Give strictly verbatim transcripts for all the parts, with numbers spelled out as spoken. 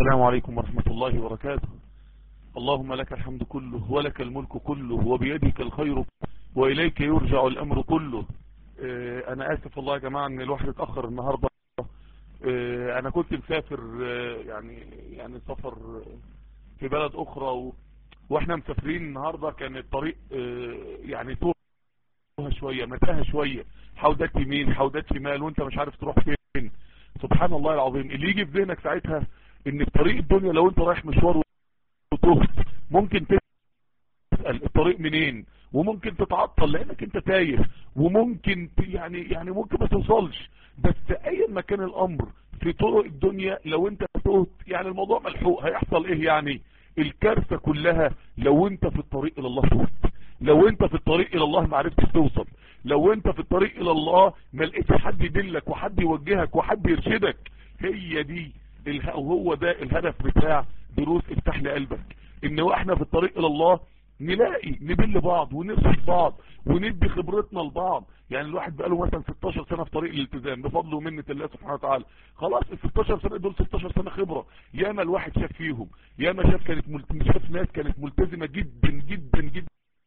السلام عليكم ورحمة الله وبركاته. اللهم لك الحمد كله ولك الملك كله وبيدك الخير وإليك يرجع الأمر كله. اه أنا آسف والله يا جماعة أن الواحد اتأخر النهاردة. اه أنا كنت مسافر اه يعني يعني سفر في بلد أخرى و... وإحنا مسافرين النهاردة كان الطريق اه يعني توه شوية متاهة شوية، حودات يمين حودات شمال وانت مش عارف تروح فين. سبحان الله العظيم اللي يجي في ذهنك ساعتها ان في طريق الدنيا لو انت رايح مشوار وتهت ممكن تسأل الطريق منين، وممكن تتعطل لانك انت تايه، وممكن يعني يعني ممكن ما توصلش. بس اي ما كان الامر في طرق الدنيا لو انت تهت يعني الموضوع ملحوق. هيحصل ايه يعني؟ الكارثة كلها لو انت في الطريق الى الله تهت، لو انت في الطريق الى الله ما عرفتش توصل، لو انت في الطريق الى الله ما لقيتش حد يدلك وحد يوجهك وحد يرشدك. هي دي وهو ده الهدف بتاع دروس افتح لي قلبك، ان واحنا في الطريق الى الله نلاقي ندل بعض ونرشد بعض وندي خبرتنا لبعض. يعني الواحد بقاله مثلا ستاشر سنة في طريق الالتزام بفضل ومنة الله سبحانه وتعالى. خلاص ال ستاشر سنة دول ستاشر سنة خبرة، ياما الواحد شاف فيهم، ياما شاف كانت ملت... شاف ناس كانت ملتزمة جدا جدا جدا.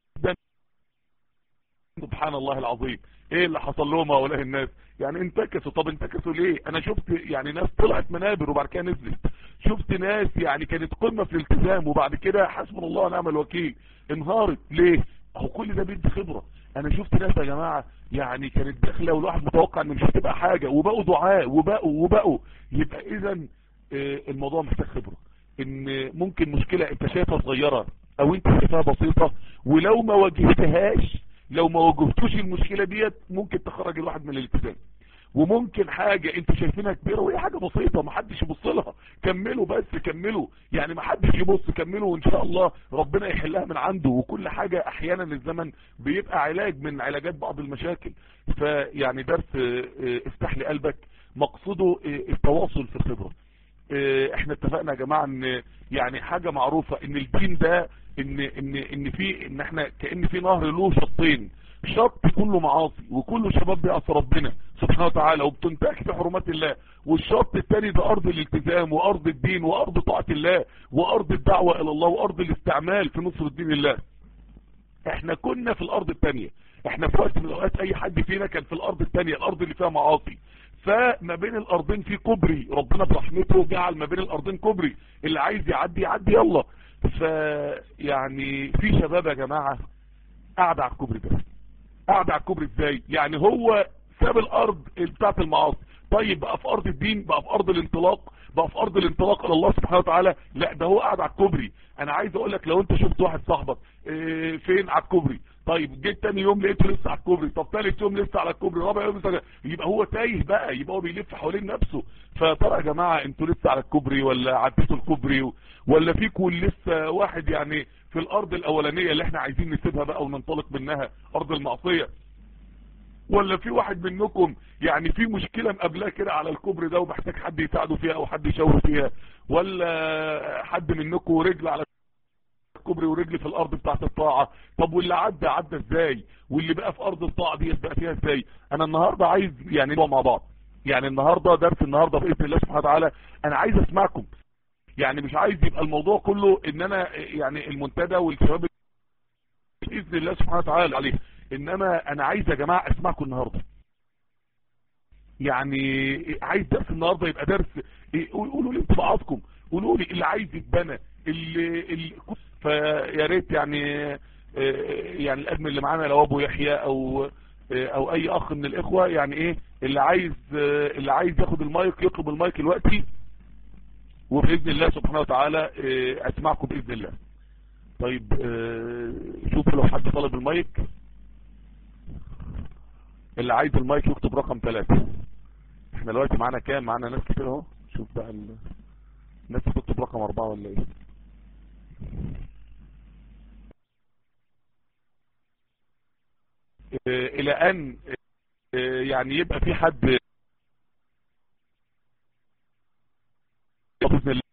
سبحان الله العظيم ايه اللي حصل لهم هؤلاء الناس؟ يعني انتكسوا. طب انتكسوا ليه؟ انا شفت يعني ناس طلعت منابر وبعد كده نزلت، شفت ناس يعني كانت قمة في الالتزام وبعد كده حسبنا الله ونعم الوكيل انهارت. ليه؟ اهو كل ده بيدي خبرة. انا شفت ناس يا جماعة يعني كانت داخله والواحد متوقع ان مش هتبقى حاجة وبقوا دعاء وبقوا وبقوا يبقى اذا الموضوع محتاج خبرة. ان ممكن مشكلة انت شايفها صغيرة او انت شايفها بسيطة، ولو ما واجهتهاش لو ما واجهتوش المشكلة ديت ممكن تخرج الواحد من الالتزام. وممكن حاجة انتوا شايفينها كبيرة وهي حاجة بسيطة ما حدش يبص لها، كملوا بس كملوا، يعني ما حدش يبص، كملوا وان شاء الله ربنا يحلها من عنده. وكل حاجة احيانا الزمن بيبقى علاج من علاجات بعض المشاكل. فيعني درس افتح لي قلبك مقصده التواصل في الخبرة. احنا اتفقنا يا جماعة ان يعني حاجة معروفة ان الدين ده ان ان ان في ان احنا كأن في نهر له شطين، شط كله معاصي وكله شباب بيعصي ربنا سبحانه وتعالى وبتنتهك في حرمات الله، والشط الثاني ده ارض الالتزام وارض الدين وارض طاعة الله وارض الدعوة الى الله وارض الاستعمال في نصر الدين الله. احنا كنا في الارض الثانية، احنا في وقت من الاوقات اي حد فينا كان في الارض الثانية، الارض اللي فيها معاصي. فما بين الارضين في كوبري، ربنا برحمته جعل ما بين الارضين كوبري، اللي عايز يعدي يعدي يلا. فيعني في شباب يا جماعة قاعد على الكوبري ده. قاعد على الكوبري ازاي؟ يعني هو ساب الارض بتاعت المعاصي، طيب بقى في ارض الدين، بقى في ارض الانطلاق، بقى في ارض الانطلاق الى الله سبحانه وتعالى. لا ده هو قاعد على الكوبري. انا عايز اقول لك لو انت شفت واحد صاحبك اه فين على الكوبري، طيب جيت تاني يوم لقيته لسه على الكوبري، طب ثالث يوم لسه على الكوبري، رابع يوم لسه، يبقى هو تايه بقى، يبقى هو بيلف حوالين نفسه. فترى يا جماعه انتوا لسه على الكوبري ولا عديتوا الكوبري، ولا فيكم لسه واحد يعني في الارض الاولانيه اللي احنا عايزين نسيبها بقى وننطلق منها ارض المعصيه، ولا في واحد منكم يعني في مشكلة مقابلاه كده على الكوبري ده ومحتاج حد يساعده فيها او حد يشاوره فيها، ولا حد منكم رجل على الكوبري ورجل في الارض بتاعت الطاعة. طب واللي عدى عدى ازاي؟ واللي بقى في ارض الطاعة دي بقى فيها ازاي؟ انا النهاردة عايز يعني نبقى مع بعض، يعني النهاردة درس النهاردة بإذن الله سبحانه وتعالى انا عايز اسمعكم. يعني مش عايز يبقى الموضوع كله ان انا يعني المنتدى والشباب بإذن الله سبحانه وتعالى عليه، انما انا عايز يا جماعة اسمعكم النهاردة. يعني عايز درس النهاردة يبقى درس قولوا لي انطباعاتكم، قولوا لي اللي عايز يتبنى اللي, اللي فيا ريت يعني يعني الادمن اللي معانا لو ابو يحيى او او اي اخ من الاخوة يعني ايه اللي عايز اللي عايز ياخد المايك يطلب المايك دلوقتي، وباذن الله سبحانه وتعالى اسمعكم باذن الله. طيب شوفوا لو حد طلب المايك، اللي عايز المايك يكتب رقم ثلاثة. احنا دلوقتي معانا كام؟ معانا ناس كتير اهو. شوف بقى ال... الناس تكتب رقم اربعة ولا ايه؟ اه الى ان اه يعني يبقى في حد باذن الله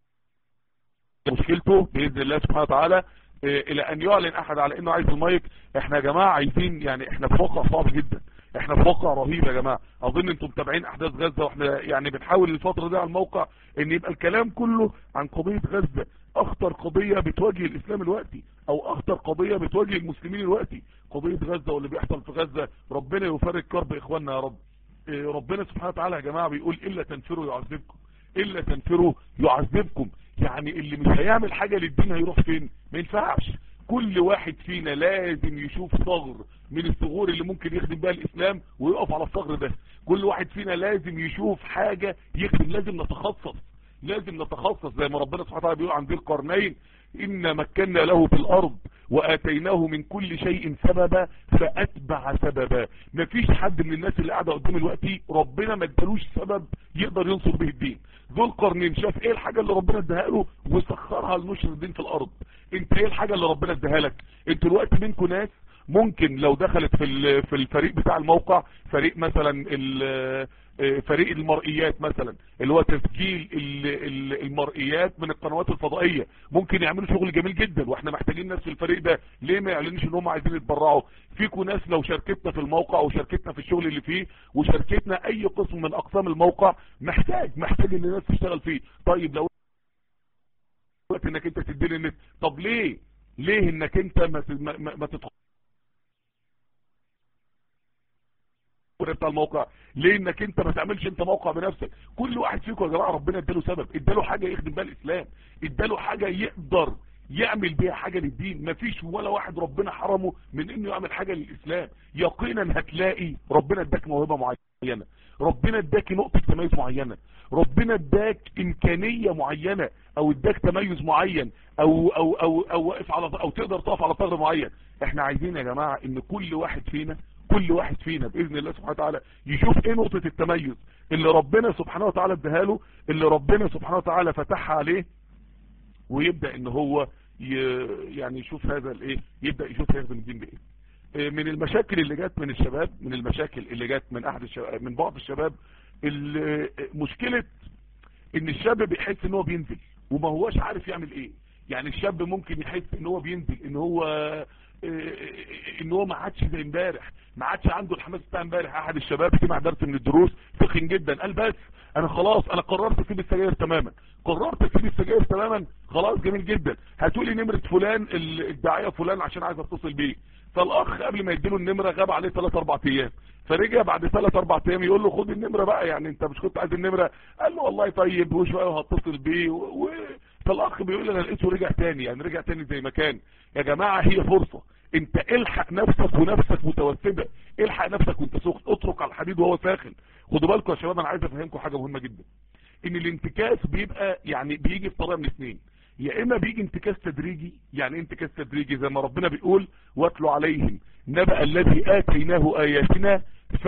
مشكلته باذن الله سبحانه وتعالى اه الى ان يعلن احد على انه عايز المايك. احنا يا جماعة عايزين يعني احنا في موقع صعب جدا، احنا في واقع رهيب يا جماعه. اظن انتم متابعين احداث غزه، واحنا يعني بنحاول الفتره دي على الموقع ان يبقى الكلام كله عن قضيه غزه، اخطر قضيه بتواجه الاسلام دلوقتي، او اخطر قضيه بتواجه المسلمين دلوقتي، قضيه غزه واللي بيحصل في غزه. ربنا يفرج كرب اخواننا يا رب. ربنا سبحانه وتعالى يا جماعه بيقول الا تنفروا يعذبكم، الا تنفروا يعذبكم. يعني اللي مش هيعمل حاجه للدين هيروح فين؟ ما ينفعش. كل واحد فينا لازم يشوف ثغر من الثغور اللي ممكن يخدم بها الاسلام ويقف على الثغر ده. كل واحد فينا لازم يشوف حاجه يخدم، لازم نتخصص، لازم نتخصص زي ما ربنا سبحانه وتعالى بيقول عن ذي القرنين إن مكنا له في الأرض وآتيناه من كل شيء سببا فأتبع سببا. مفيش حد من الناس اللي قاعدة قدام دلوقتي ربنا ما ادالوش سبب يقدر ينصر به الدين. ذو القرنين شاف ايه الحاجة اللي ربنا اداها له وسخرها لنشر الدين في الأرض. انت ايه الحاجة اللي ربنا اداها لك؟ انت الوقت منكم ناس ممكن لو دخلت في في الفريق بتاع الموقع، فريق مثلا فريق المرئيات مثلا اللي هو تسجيل المرئيات من القنوات الفضائية، ممكن يعملوا شغل جميل جدا، واحنا محتاجين ناس في الفريق ده. ليه ما يعلنش ان هم عايزين يتبرعوا؟ فيكم ناس لو شاركتنا في الموقع وشاركتنا في الشغل اللي فيه وشاركتنا اي قسم من اقسام الموقع، محتاج محتاج ان الناس تشتغل فيه. طيب لو وقت انك انت تديني النت، طب ليه ليه انك انت ما ما, ما تدخل بتاع الموقع؟ ليه انك انت ما تعملش انت موقع بنفسك؟ كل واحد فيكم يا جماعه ربنا اداله سبب، اداله حاجه يخدم بها الاسلام، اداله حاجه يقدر يعمل بيها حاجه للدين. مفيش ولا واحد ربنا حرمه من انه يعمل حاجه للاسلام. يقينا هتلاقي ربنا اداك موهبه معينه، ربنا اداك نقطه تميز معينه، ربنا اداك امكانيه معينه، او اداك تميز معين، او او او او واقف على او تقدر تقف على ثغر معين. احنا عايزين يا جماعه ان كل واحد فينا كل واحد فينا باذن الله سبحانه وتعالى يشوف ايه نقطه التميز اللي ربنا سبحانه وتعالى اداها له، اللي ربنا سبحانه وتعالى فتحها عليه، ويبدا ان هو يعني يشوف هذا الايه، يبدا يشوف هيخدم الدين بايه. من المشاكل اللي جت من الشباب، من المشاكل اللي جت من احد الشباب من بعض الشباب، مشكله ان الشاب بيحس ان هو بينزل وما هوش عارف يعمل ايه. يعني الشاب ممكن يحس ان هو بينزل، ان هو ان هو ما عادش زي امبارح، ما عادش عنده الحماس بتاع امبارح. احد الشباب سمع درس من الدروس سخن جدا، قال بس انا خلاص انا قررت اسيب السجاير تماما، قررت اسيب السجاير تماما. خلاص جميل جدا، هاتولي نمره فلان الداعيه فلان عشان عايز اتصل بيه. فالاخ قبل ما يديله النمره غاب عليه ثلاث اربع ايام، فرجع بعد ثلاث اربع ايام يقول له خد النمره بقى، يعني انت مش كنت عايز النمره؟ قال له والله طيب وشويه وهتصل بيه و... فالاخ بيقول لي انا لقيته رجع تاني، يعني رجع تاني زي ما كان. يا جماعه هي فرصه، انت الحق نفسك ونفسك متوسده، الحق نفسك وانت سخن، اترك على الحديد وهو ساخن. خدوا بالكم يا شباب، انا عايز افهمكم حاجه مهمه جدا، ان الانتكاس بيبقى يعني بيجي بطريقه من اثنين. يا اما بيجي انتكاس تدريجي، يعني ايه انتكاس تدريجي؟ زي ما ربنا بيقول واتلو عليهم نبأ الذي اتيناه اياتنا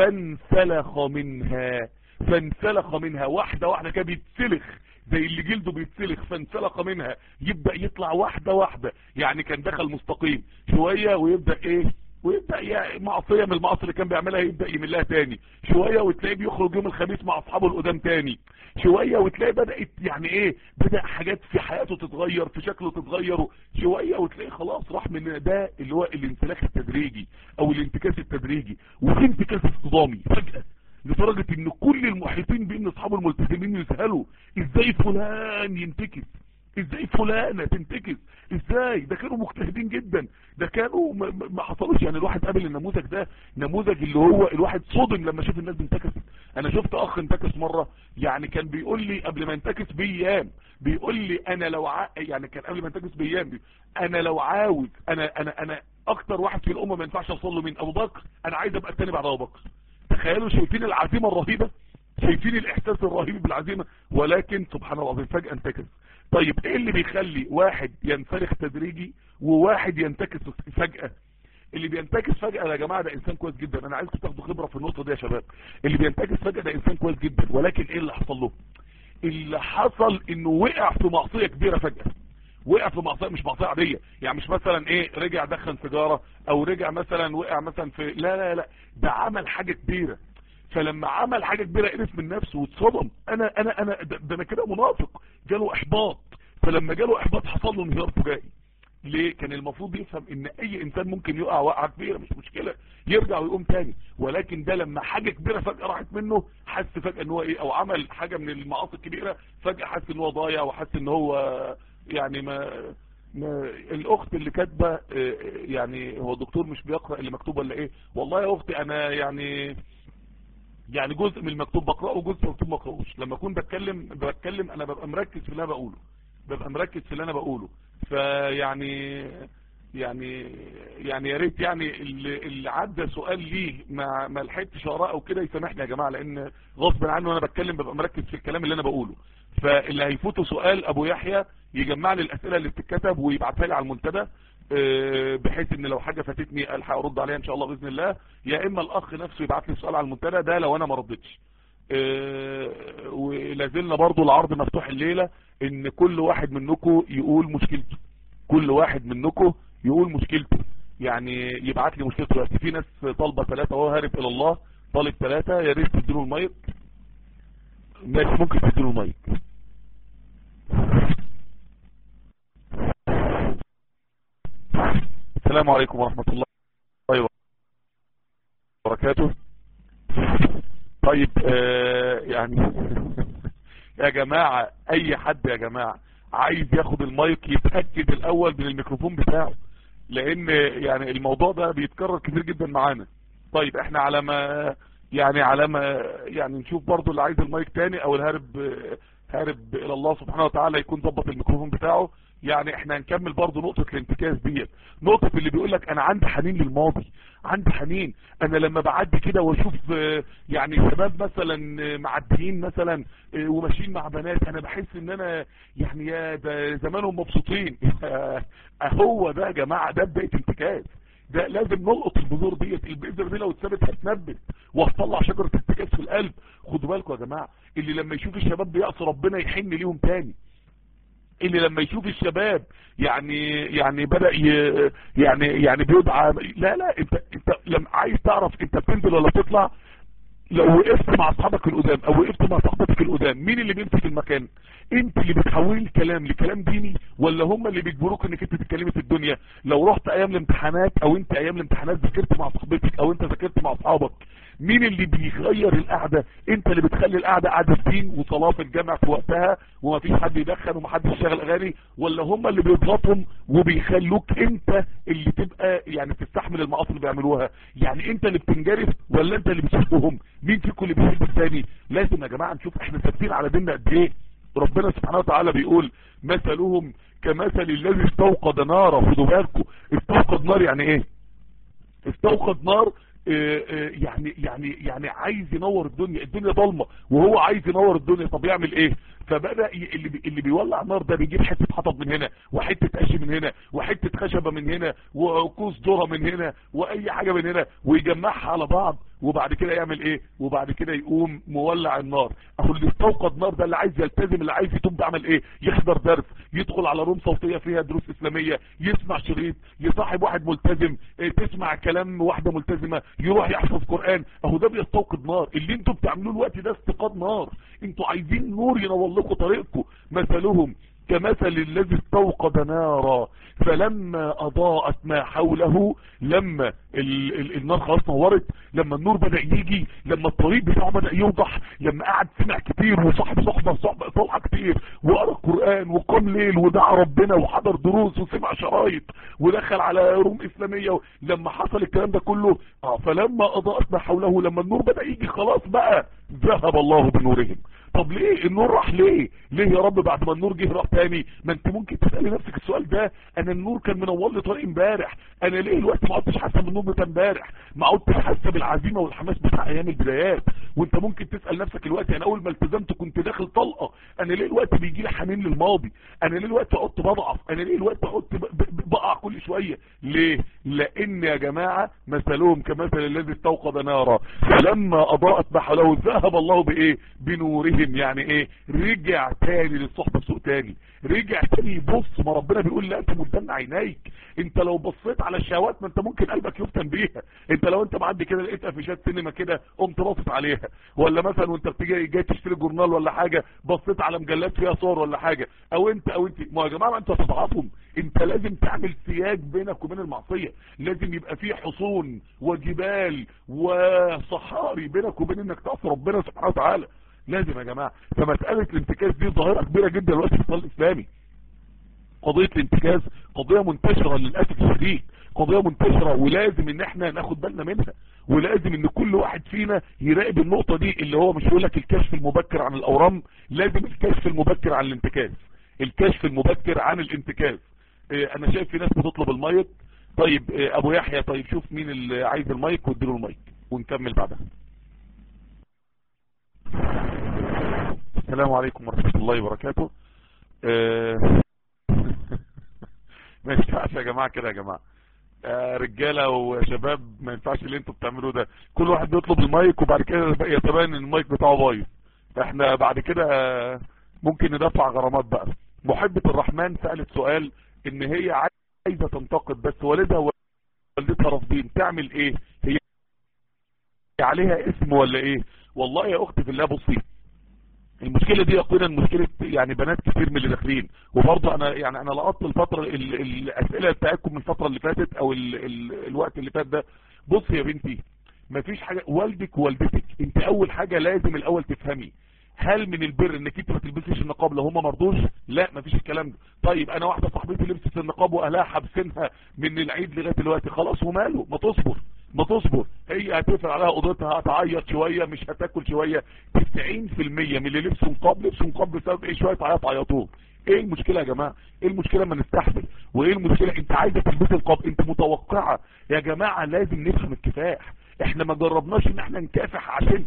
فانسلخ منها، فانسلخ منها واحده واحده كده بيتسلخ زي اللي جلده بيتسلخ، فانسلخ منها يبدأ يطلع واحدة واحدة. يعني كان دخل مستقيم شوية ويبدأ ايه، ويبدأ يعني معصية من المعاصي اللي كان بيعملها يبدأ يملها تاني شوية، وتلاقيه بيخرج يوم الخميس مع اصحابه القدام تاني شوية، وتلاقيه بدأت يعني ايه، بدأ حاجات في حياته تتغير، في شكله تتغير شوية، وتلاقيه خلاص راح من ده اللي هو الانسلاخ التدريجي او الانتكاس التدريجي. وفي انتكاس اصطدامي فجأة لدرجة ان كل المحيطين بان اصحابه الملتزمين يسألوا ازاي فلان ينتكس، ازاي فلانة تنتكس، ازاي؟ ده كانوا مجتهدين جدا، ده كانوا ما حصلوش. يعني الواحد قابل النموذج ده، نموذج اللي هو الواحد صدم لما شاف الناس بتنتكس. انا شفت اخ انتكس مرة، يعني كان بيقول لي قبل ما ينتكس بايام، بيقول لي انا لو ع... يعني كان قبل ما ينتكس بايام بي... انا لو عاوز انا انا انا اكتر واحد في الامة ما ينفعش اوصل له من ابو بكر، انا عايز ابقى الثاني بعد ابو بكر. تخيلوا، شايفين العزيمة الرهيبة، شايفين الاحساس الرهيب بالعزيمة، ولكن سبحان الله العظيم فجأة انتكس. طيب ايه اللي بيخلي واحد ينفرخ تدريجي وواحد ينتكس فجأة؟ اللي بينتكس فجأة يا جماعة ده انسان كويس جدا، انا عايزكم تاخدوا خبرة في النقطة دي يا شباب. اللي بينتكس فجأة ده انسان كويس جدا، ولكن ايه اللي حصل له؟ اللي حصل انه وقع في معصية كبيرة فجأة، وقع في معصية مش معصية عادية، يعني مش مثلا ايه رجع دخن سيجارة او رجع مثلا وقع مثلا في، لا لا لا، ده عمل حاجة كبيرة. فلما عمل حاجة كبيرة قرف من نفسه واتصدم، انا انا انا ده, ده انا كده منافق، جاله احباط. فلما جاله احباط حصل له انهيار فجائي، ليه؟ كان المفروض يفهم ان اي انسان ممكن يقع وقعه كبيره مش مشكله، يرجع ويقوم تاني، ولكن ده لما حاجه كبيره فجاه راحت منه حس فجاه ان هو ايه، او عمل حاجه من المعاصي الكبيره فجاه حس ان هو ضايع، وحس ان هو يعني ما, ما الاخت اللي كاتبه يعني هو الدكتور مش بيقرا اللي مكتوب ولا ايه؟ والله يا اختي انا يعني يعني جزء من المكتوب بقراه وجزء من المكتوب ما بقراهوش. لما اكون بتكلم بتكلم انا ببقى مركز في اللي انا بقوله، ببقى مركز في اللي انا بقوله. فيعني يعني يعني يا ريت يعني اللي, اللي عدى سؤال ليه ما ما لحقتش اقراه او كده يسامحني يا جماعه، لان غصب عني وانا بتكلم ببقى مركز في الكلام اللي انا بقوله. فاللي هيفوته سؤال ابو يحيى يجمع لي الاسئله اللي بتتكتب ويبعتها لي على المنتدى، بحيث ان لو حاجه فاتتني الحق ارد عليها ان شاء الله باذن الله، يا اما الاخ نفسه يبعت لي سؤال على المنتدى ده لو انا ما ردتش. ولازلنا برضو العرض مفتوح الليله ان كل واحد منكم يقول مشكلته، كل واحد منكم يقول مشكلته، يعني يبعت لي مشكلته. بس في ناس طالبه ثلاثه وهو هارب الى الله طالب ثلاثه، يا ريت تديله المايك. ماشي ممكن تديله المايك. السلام عليكم ورحمة الله وبركاته. طيب آه يعني يا جماعة اي حد يا جماعة عايز ياخد المايك يتأكد الاول من الميكروفون بتاعه، لان يعني الموضوع ده بيتكرر كتير جدا معانا. طيب احنا على ما يعني على ما يعني نشوف برضو اللي عايز المايك تاني او الهارب هارب الى الله سبحانه وتعالى يكون ضبط الميكروفون بتاعه. يعني احنا هنكمل برضو نقطة الانتكاس ديت، نقطة اللي بيقول لك انا عندي حنين للماضي، عندي حنين. انا لما بعدي كده واشوف يعني شباب مثلا معديين مثلا وماشيين مع بنات، انا بحس ان انا يعني يا ده زمانهم مبسوطين. هو ده يا جماعة ده بداية انتكاس، ده لازم نلقط البذور ديت. البذر دي لو اتثبت هتنبت وهتطلع شجرة انتكاس في القلب. خدوا بالكم يا جماعة، اللي لما يشوف الشباب بيعصوا ربنا يحن ليهم تاني، اللي لما يشوف الشباب يعني يعني بدأ يعني يعني بيدعى، لا لا انت انت لما عايز تعرف انت بتنزل ولا تطلع، لو وقفت مع اصحابك القدام او وقفت مع صاحبتك القدام، مين اللي بيمسك المكان؟ انت اللي بتحولي الكلام لكلام ديني ولا هم اللي بيجبروك انك انت تتكلمي في الدنيا؟ لو رحت ايام الامتحانات او انت ايام الامتحانات ذاكرت مع صاحبتك او انت ذاكرت مع اصحابك، مين اللي بيغير القعده؟ انت اللي بتخلي القعده قعده دين وصلاه في الجامع في وقتها ومفيش حد يدخن ومحدش يشغل اغاني، ولا هم اللي بيضغطهم وبيخلوك انت اللي تبقى يعني تستحمل المعاصي اللي بيعملوها؟ يعني انت اللي بتنجرف ولا انت اللي بتحبهم؟ مين فيكم اللي بيحب الثاني؟ لازم يا جماعه نشوف احنا ثابتين على ديننا قد ايه. ربنا سبحانه وتعالى بيقول مثلهم كمثل الذي استوقد نارا. خدوا بالكم، استوقد نار يعني ايه؟ استوقد نار يعني يعني يعني عايز ينور الدنيا، الدنيا ضلمه وهو عايز ينور الدنيا. طب يعمل ايه؟ فبدأ اللي بي اللي بيولع النار ده بيجيب حته حطب من هنا وحته قش من هنا وحته خشبه من هنا وكوس ذره من هنا واي حاجه من هنا ويجمعها على بعض، وبعد كده يعمل ايه؟ وبعد كده يقوم مولع النار. اهو اللي استوقد نار ده اللي عايز يلتزم، اللي عايز يتوب، عمل ايه؟ يحضر درس، يدخل على روم صوتيه فيها دروس اسلاميه، يسمع شريط، يصاحب واحد ملتزم، تسمع كلام واحده ملتزمه، يروح يحفظ قران. اهو ده بيستوقد نار. اللي انتوا بتعملوه الوقت ده استيقاظ نار. انتوا عايزين نور ينور لكم طريقكم. مثلهم كمثل الذي استوقد نارا فلما اضاءت ما حوله، لما ال ال النار خلاص نورت، لما النور بدأ يجي، لما الطريق بتاعه بدأ يوضح، لما قعد سمع كتير وصاحب صحبة صحبة طلعة كتير وقرأ القرآن وقام ليل ودعا ربنا وحضر دروس وسمع شرايط ودخل على روم اسلامية، لما حصل الكلام ده كله اه فلما اضاءت ما حوله، لما النور بدأ يجي خلاص بقى ذهب الله بنورهم. طب ليه النور راح؟ ليه ليه يا رب بعد ما النور جه راح تاني؟ ما انت ممكن تسألي نفسك السؤال ده. انا النور كان منور لي طريق امبارح، انا ليه الوقت ما عدتش حاسه بالنور بتاع امبارح؟ ما عدتش حاسه بالعزيمه والحماس بتاع ايام البدايات؟ وانت ممكن تسأل نفسك الوقت، انا اول ما التزمت كنت داخل طلقه، انا ليه الوقت بيجي لي حنين للماضي؟ انا ليه الوقت قعدت بضعف؟ انا ليه الوقت قعدت بقع كل شويه؟ ليه؟ لان يا جماعه مثلهم كمثل الذي استوقد نارا فلما اضاءت ما حوله ذهب الله بايه؟ بنورهم. فهم يعني ايه، رجع تاني للصحبة السوء تاني، رجع تاني يبص. ما ربنا بيقول لا تمدن عينيك. انت لو بصيت على الشهوات ما انت ممكن قلبك يفتن بيها. انت لو انت معدي كده لقيت افيشات سينما كده قمت باصص عليها، ولا مثلا وانت بتيجي جاي تشتري جورنال ولا حاجه بصيت على مجلات فيها صور ولا حاجه، او انت او انت ما يا جماعه انتوا هتضعفهم. انت لازم تعمل سياج بينك وبين المعصيه، لازم يبقى في حصون وجبال وصحاري بينك وبين انك تعصي ربنا سبحانه وتعالى. لازم يا جماعه. فمساله الانتكاس دي ظاهره كبيره جدا دلوقتي في الوطن الاسلامي. قضيه الانتكاس قضيه منتشره للاسف الشديد، قضيه منتشره ولازم ان احنا ناخد بالنا منها، ولازم ان كل واحد فينا يراقب النقطه دي. اللي هو مش يقول لك الكشف المبكر عن الاورام، لازم الكشف المبكر عن الانتكاس، الكشف المبكر عن الانتكاس. اه انا شايف في ناس بتطلب المايك. طيب اه ابو يحيى، طيب شوف مين اللي عايز المايك واديله المايك ونكمل بعدها. السلام عليكم ورحمه الله وبركاته. اه ما ينفعش يا جماعه كده يا جماعه، آه رجاله وشباب، ما ينفعش اللي انتوا بتعملوه ده. كل واحد بيطلب المايك وبعد كده يتبين ان المايك بتاعه بايظ. احنا بعد كده ممكن ندفع غرامات بقى. محبة الرحمن سألت سؤال ان هي عايزة تنتقد بس والدها ووالدتها رافضين، تعمل ايه؟ هي عليها اسم ولا ايه؟ والله يا اختي في الله بصي، المشكلة دي يقينا مشكلة يعني بنات كتير من اللي داخلين. وبرضه انا يعني انا لقطت الفترة ال الاسئلة بتاعتكم من الفترة اللي فاتت او ال ال الوقت اللي فات ده. بصي يا بنتي، مفيش حاجة، والدك ووالدتك انت اول حاجة لازم الاول تفهمي هل من البر انك انت ما تلبسيش النقاب لو هم مرضوش؟ لا مفيش الكلام ده. طيب انا واحدة صاحبتي لبست النقاب واهلها حابسينها من العيد لغاية دلوقتي، خلاص وماله، ما تصبر ما تصبر. هي هتقفل عليها اوضتها، هتعيط شوية، مش هتاكل شوية. تسعين في المية من اللي لبسوا نقاب لبسوا نقاب بسبب ايه؟ شوية عياط عيطوه. ايه المشكلة يا جماعة؟ ايه المشكلة ما نستحمل؟ وايه المشكلة انت عايزة تلبسي النقاب؟ انت متوقعة يا جماعة؟ لازم نفهم الكفاح. احنا ما جربناش ان احنا نكافح عشان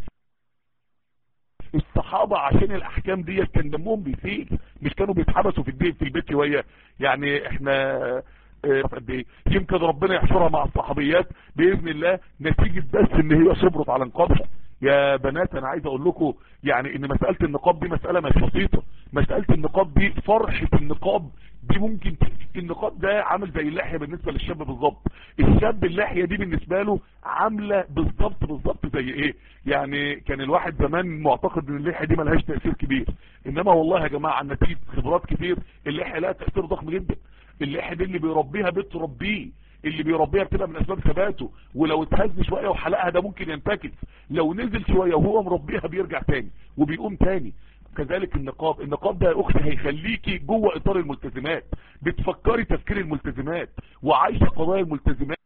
الصحابة، عشان الاحكام دي كان دمهم بيسيل، مش كانوا بيتحبسوا في البيت في البيت شوية. يعني احنا قد ايه يمكن ربنا يحشرها مع الصحابيات باذن الله نتيجة بس ان هي صبرت على نقابها. يا بنات انا عايز اقول لكم يعني ان مسألة النقاب دي مسألة مش بسيطة. مسألة النقاب دي، فرحة النقاب دي ممكن النقاب ده عامل زي اللحية بالنسبة للشاب بالظبط. الشاب اللحية دي بالنسبة له عاملة بالظبط بالظبط زي ايه؟ يعني كان الواحد زمان معتقد ان اللحية دي ملهاش تأثير كبير، انما والله يا جماعة عن نتيجة خبرات كتير اللحية لها تأثير ضخم جدا. اللحية دي اللي بيربيها بتربيه، اللي بيربيها بتبقى من اسباب ثباته. ولو اتهز شوية وحلقها ده ممكن ينتكس، لو نزل شوية وهو مربيها بيرجع تاني وبيقوم تاني. كذلك النقاب، النقاب ده يا اختي هيخليكي جوه اطار الملتزمات، بتفكري تفكير الملتزمات وعايشة قضايا الملتزمات،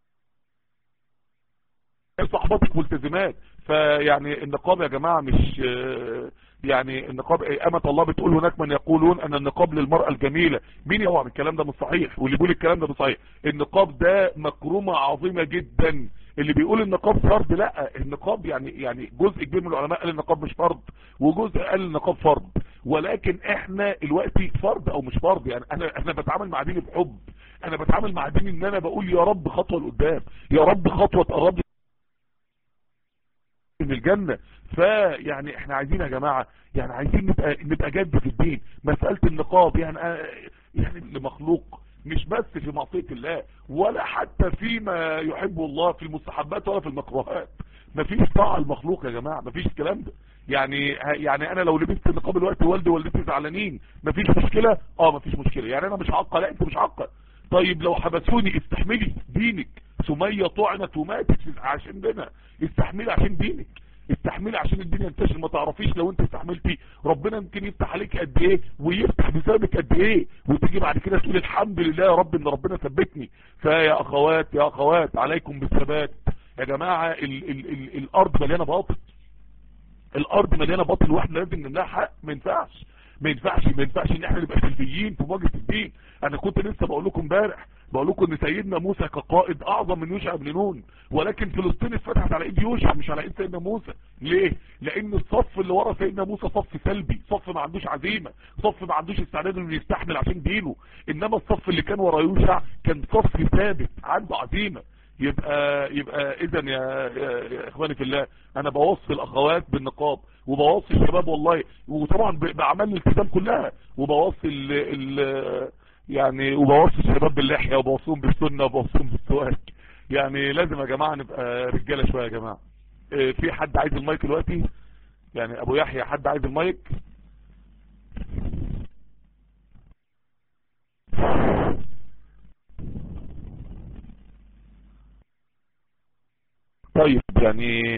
صحباتك ملتزمات. فيعني النقاب يا جماعة مش يعني النقاب، أمة الله بتقول هناك من يقولون ان النقاب للمرأة الجميلة. مين يوعى؟ الكلام ده مش صحيح، واللي بيقول الكلام ده مش صحيح. النقاب ده مكرمة عظيمة جدا. اللي بيقول النقاب فرض، لا، النقاب يعني يعني جزء كبير من العلماء قال النقاب مش فرض، وجزء قال النقاب فرض. ولكن احنا دلوقتي فرض او مش فرض، يعني انا انا بتعامل مع ديني بحب، انا بتعامل مع ديني ان انا بقول يا رب خطوة لقدام، يا رب خطوة تقرب من الجنة. فيعني احنا عايزين يا جماعة، يعني عايزين نبقى نبقى جد في الدين. مسألة النقاب يعني يعني لمخلوق، مش بس في معصية الله ولا حتى فيما يحبه الله في المستحبات ولا في المكروهات. مفيش طاعة المخلوق يا جماعة، مفيش الكلام ده. يعني يعني انا لو لبست النقاب الوقت والدي ووالدتي زعلانين، مفيش مشكلة؟ اه مفيش مشكلة. يعني انا مش عاقة؟ لا انت مش عاقة. طيب لو حبسوني استحملي دينك. سمية طعنت وماتت عشان دينها، استحملي عشان دينك، استحملي عشان الدنيا ينتشر. ما تعرفيش لو انت استحملتي ربنا يمكن يفتح عليك قد ايه ويفتح بسببك قد ايه، وتيجي بعد كده تقول الحمد لله يا رب ان ربنا ثبتني. فيا اخوات يا اخوات عليكم بالثبات يا جماعة. ال ال ال الارض مليانة باطل، الارض مليانة باطل، واحنا لازم نمنعها حق. ما ينفعش ما ينفعش ما ينفعش ان احنا نبقى سلبيين في مواجهة الدين. انا كنت لسه بقول لكم امبارح، بقول لكم ان سيدنا موسى كقائد اعظم من يوشع بن نون، ولكن فلسطين اتفتحت على ايد يوشع مش على ايد سيدنا موسى. ليه؟ لان الصف اللي ورا سيدنا موسى صف سلبي، صف ما عندوش عزيمة، صف ما عندوش استعداد انه يستحمل عشان دينه. انما الصف اللي كان ورا يوشع كان صف ثابت عنده عزيمة. يبقى يبقى اذا يا, يا, يا اخواني في الله، انا بوصي الاخوات بالنقاب، وبوصي الشباب والله، وطبعا باعمال الالتزام كلها، وبوصي ال ال يعني وبوصي الشباب باللحيه، وبوصيهم بالسنه، وبوصيهم بالسواك. يعني لازم يا جماعه نبقى رجاله شويه يا جماعه. في حد عايز المايك دلوقتي؟ يعني ابو يحيى، حد عايز المايك؟ طيب يعني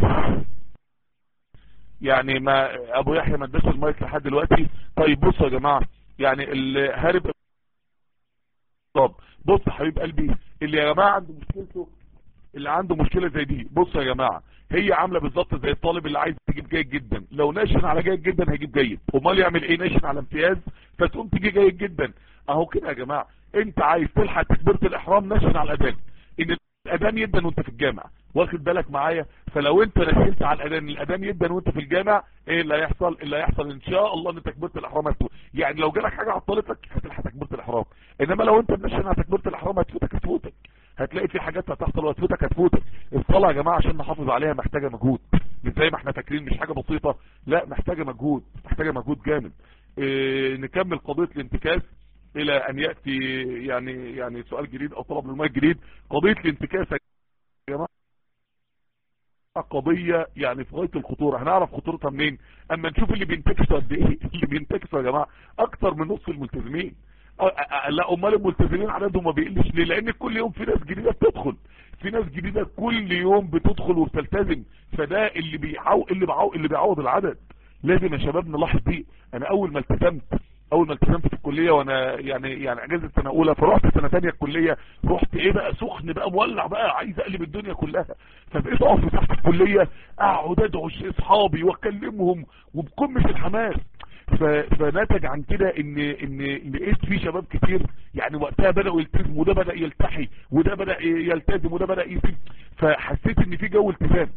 يعني ما ابو يحيى ما اداش المايك لحد دلوقتي. طيب بصوا يا جماعه، يعني اللي هارب، طب بص يا حبيب قلبي، اللي يا جماعه عنده مشكلته، اللي عنده مشكله زي دي، بصوا يا جماعه، هي عامله بالظبط زي الطالب اللي عايز يجيب جيد جدا، لو ناشن على جيد جدا هيجيب جيد، امال يعمل ايه؟ ناشن على امتياز فتقوم تجي جيد جدا. اهو كده يا جماعه، انت عايز تلحق تكبيره الاحرام، ناشن على الاذان، ان الاذان يدن وانت في الجامع، واخد بالك معايا؟ فلو انت نشنت على الاذان، الاذان يدن وانت في الجامع، ايه اللي هيحصل؟ اللي هيحصل ان شاء الله ان تكبيره الاحرام هتفوت. يعني لو جالك حاجه عطلتك هتلحق تكبيره الاحرام، انما لو انت منشن على تكبيره الاحرام هتفوتك هتفوتك هتلاقي في حاجات هتحصل وهتفوتك هتفوتك. الصلاه يا جماعه عشان نحافظ عليها محتاجه مجهود، مش زي ما احنا فاكرين، مش حاجه بسيطه، لا محتاجه مجهود، محتاجه مجهود جامد. إيه نكمل قضيه الانتكاس الى ان ياتي يعني يعني سؤال جديد او طلب للمايك جديد. قضيه الانتكاس يا جماعه قضيه يعني في غايه الخطوره. هنعرف خطورتها منين؟ اما نشوف اللي بينتكسوا قد ايه. اللي بينتكسوا يا جماعه اكتر من نصف الملتزمين. لا امال الملتزمين عددهم ما بيقلش ليه؟ لان كل يوم في ناس جديده بتدخل، في ناس جديده كل يوم بتدخل وبتلتزم، فده اللي بيعو اللي بيعو اللي بيعوض العدد. لازم يا شباب نلاحظ دي. انا اول ما التزمت اول ما التزمت في الكليه، وانا يعني يعني اجازه سنه اولى، فرحت سنه ثانيه الكليه، رحت ايه بقى سخن بقى مولع بقى عايز اقلب الدنيا كلها. فبقيت اقف تحت الكليه اقعد ادعو اصحابي واكلمهم وبقمه الحماس. فنتج عن كده ان ان لقيت في شباب كتير يعني وقتها بداوا يلتزموا، وده بدا يلتحي وده بدا يلتزم وده بدا يسيب، فحسيت ان في جو التزام.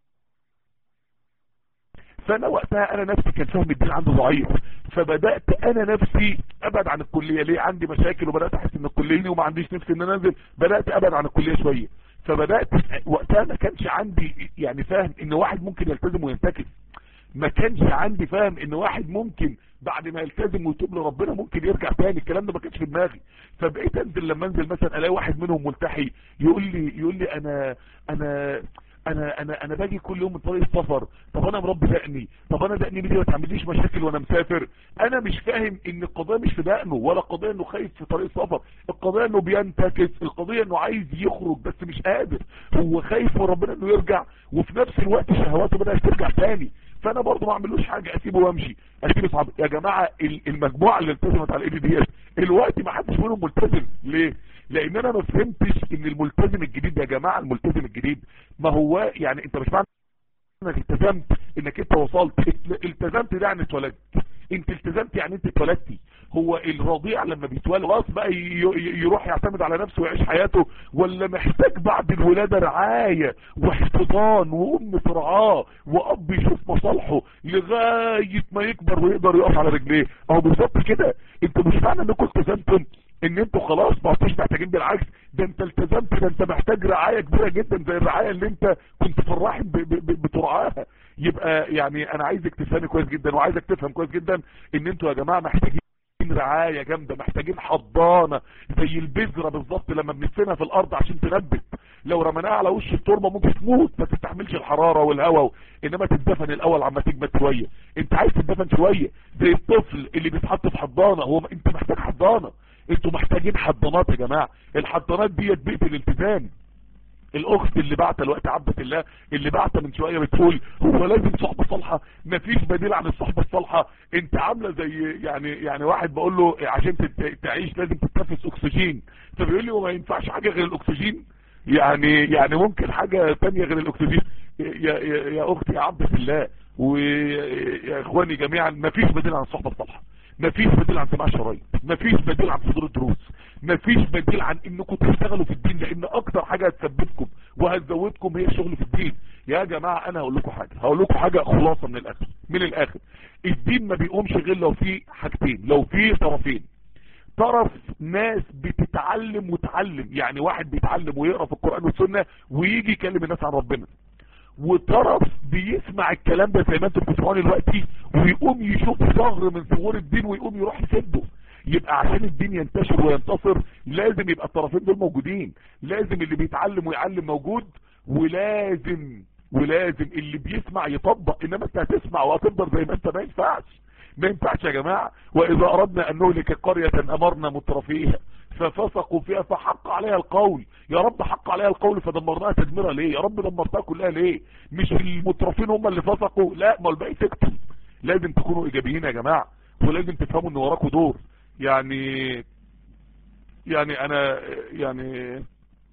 فانا وقتها انا نفسي كان فهم الدين عنده ضعيف، فبدات انا نفسي ابعد عن الكليه. ليه؟ عندي مشاكل وبدات احس ان الكليه وما عنديش نفسي ان انا انزل، بدات ابعد عن الكليه شويه. فبدات وقتها ما كانش عندي يعني فاهم ان واحد ممكن يلتزم وينتكس، ما كانش عندي فاهم ان واحد ممكن بعد ما يلتزم ويتوب لربنا ممكن يرجع تاني. الكلام ده ما كانش في دماغي. فبقيت انزل لما انزل مثلا الاقي واحد منهم ملتحي يقول لي يقول لي انا انا انا انا انا باجي كل يوم من طريق السفر، طب انا مربي دقني، طب انا دقني دي ما تعمليش مشاكل وانا مسافر. انا مش فاهم ان القضيه مش في دقنه، ولا قضيه انه خايف في طريق السفر، القضيه انه بينتكس، القضيه انه عايز يخرج بس مش قادر، هو خايف من ربنا انه يرجع، وفي نفس الوقت شهواته بدات ترجع تاني. فانا برضه ما اعملوش حاجه، اسيبه وامشي، اسيب اصحابي. يا جماعه المجموعه اللي التزمت على ايدي ديت الوقت ما حدش منهم ملتزم. ليه؟ لان انا ما فهمتش ان الملتزم الجديد يا جماعه، الملتزم الجديد ما هو يعني انت مش معنى انك التزمت انك انت وصلت. التزمت ده يعني اتولدت، انت التزمت يعني انت اتولدتي. هو الرضيع لما بيتولد خلاص بقى يروح يعتمد على نفسه ويعيش حياته، ولا محتاج بعد الولاده رعايه واحتضان وام ترعاه واب يشوف مصالحه لغايه ما يكبر ويقدر يقف على رجليه؟ اهو بالظبط كده. انت مش معنى انكم التزمتم ان انتوا خلاص ما عدتوش محتاجين، بالعكس ده انت التزمت، ده انت محتاج رعايه كبيره جدا زي الرعايه اللي انت كنت في الرحم بترعاها. يبقى يعني انا عايزك تفهمي كويس جدا، وعايزك تفهم كويس جدا ان انتوا يا جماعه محتاجين رعايه جامده، محتاجين حضانه زي البذره بالظبط لما بندفنها في الارض عشان تنبت. لو رميناها على وش التربه ممكن تموت، ما تستحملش الحراره والهواء، انما تتدفن الاول عما تجمد شويه. انت عايز تتدفن شويه زي الطفل اللي بيتحط في حضانه، هو انت محتاج حضانه. انتوا محتاجين حضانات يا جماعه. الحضانات ديت بيئه الالتزام. الاخت اللي بعت الوقت عبدة الله اللي بعت من شويه بتقول هو لازم صحبه صالحه؟ مفيش بديل عن الصحبه الصالحه. انت عامله زي يعني يعني واحد بقول له عشان تعيش لازم تتنفس اكسجين، فبيقول لي وما ينفعش حاجه غير الاكسجين؟ يعني يعني ممكن حاجه ثانيه غير الاكسجين؟ يا يا, يا اختي يا عبدة الله ويا اخواني جميعا، مفيش بديل عن الصحبه الصالحه، مفيش بديل عن سماع الشرايط، مفيش بديل عن حضور الدروس، مفيش بديل عن انكم تشتغلوا في الدين، لان اكتر حاجه هتثبتكم وهتزودكم هي الشغل في الدين. يا جماعه انا هقول لكم حاجه هقول لكم حاجه خلاصه من الاخر من الاخر الدين ما بيقومش غير لو في حاجتين، لو في طرفين. طرف ناس بتتعلم وتعلم، يعني واحد بيتعلم ويقرأ في القرآن والسنة ويجي يكلم الناس عن ربنا، وطرف بيسمع الكلام ده زي ما انتم بتسمعوني دلوقتي ويقوم يشوف ثغر من ثغور الدين ويقوم يروح يسده. يبقى عشان الدين ينتشر وينتصر لازم يبقى الطرفين دول موجودين، لازم اللي بيتعلم ويعلم موجود، ولازم ولازم اللي بيسمع يطبق. انما انت هتسمع وهتفضل زي ما انت، ما ينفعش ما ينفعش يا جماعه. واذا اردنا ان نهلك قريه امرنا مترفيها ففسقوا فيها فحق عليها القول. يا رب حق عليها القول فدمرناها تدميرا ليه؟ يا رب دمرتها كلها ليه؟ مش المترفين هم اللي فسقوا، لا، ما الباقي سكتوا. لازم تكونوا ايجابيين يا جماعه، ولازم تفهموا ان وراكوا دور. يعني يعني انا يعني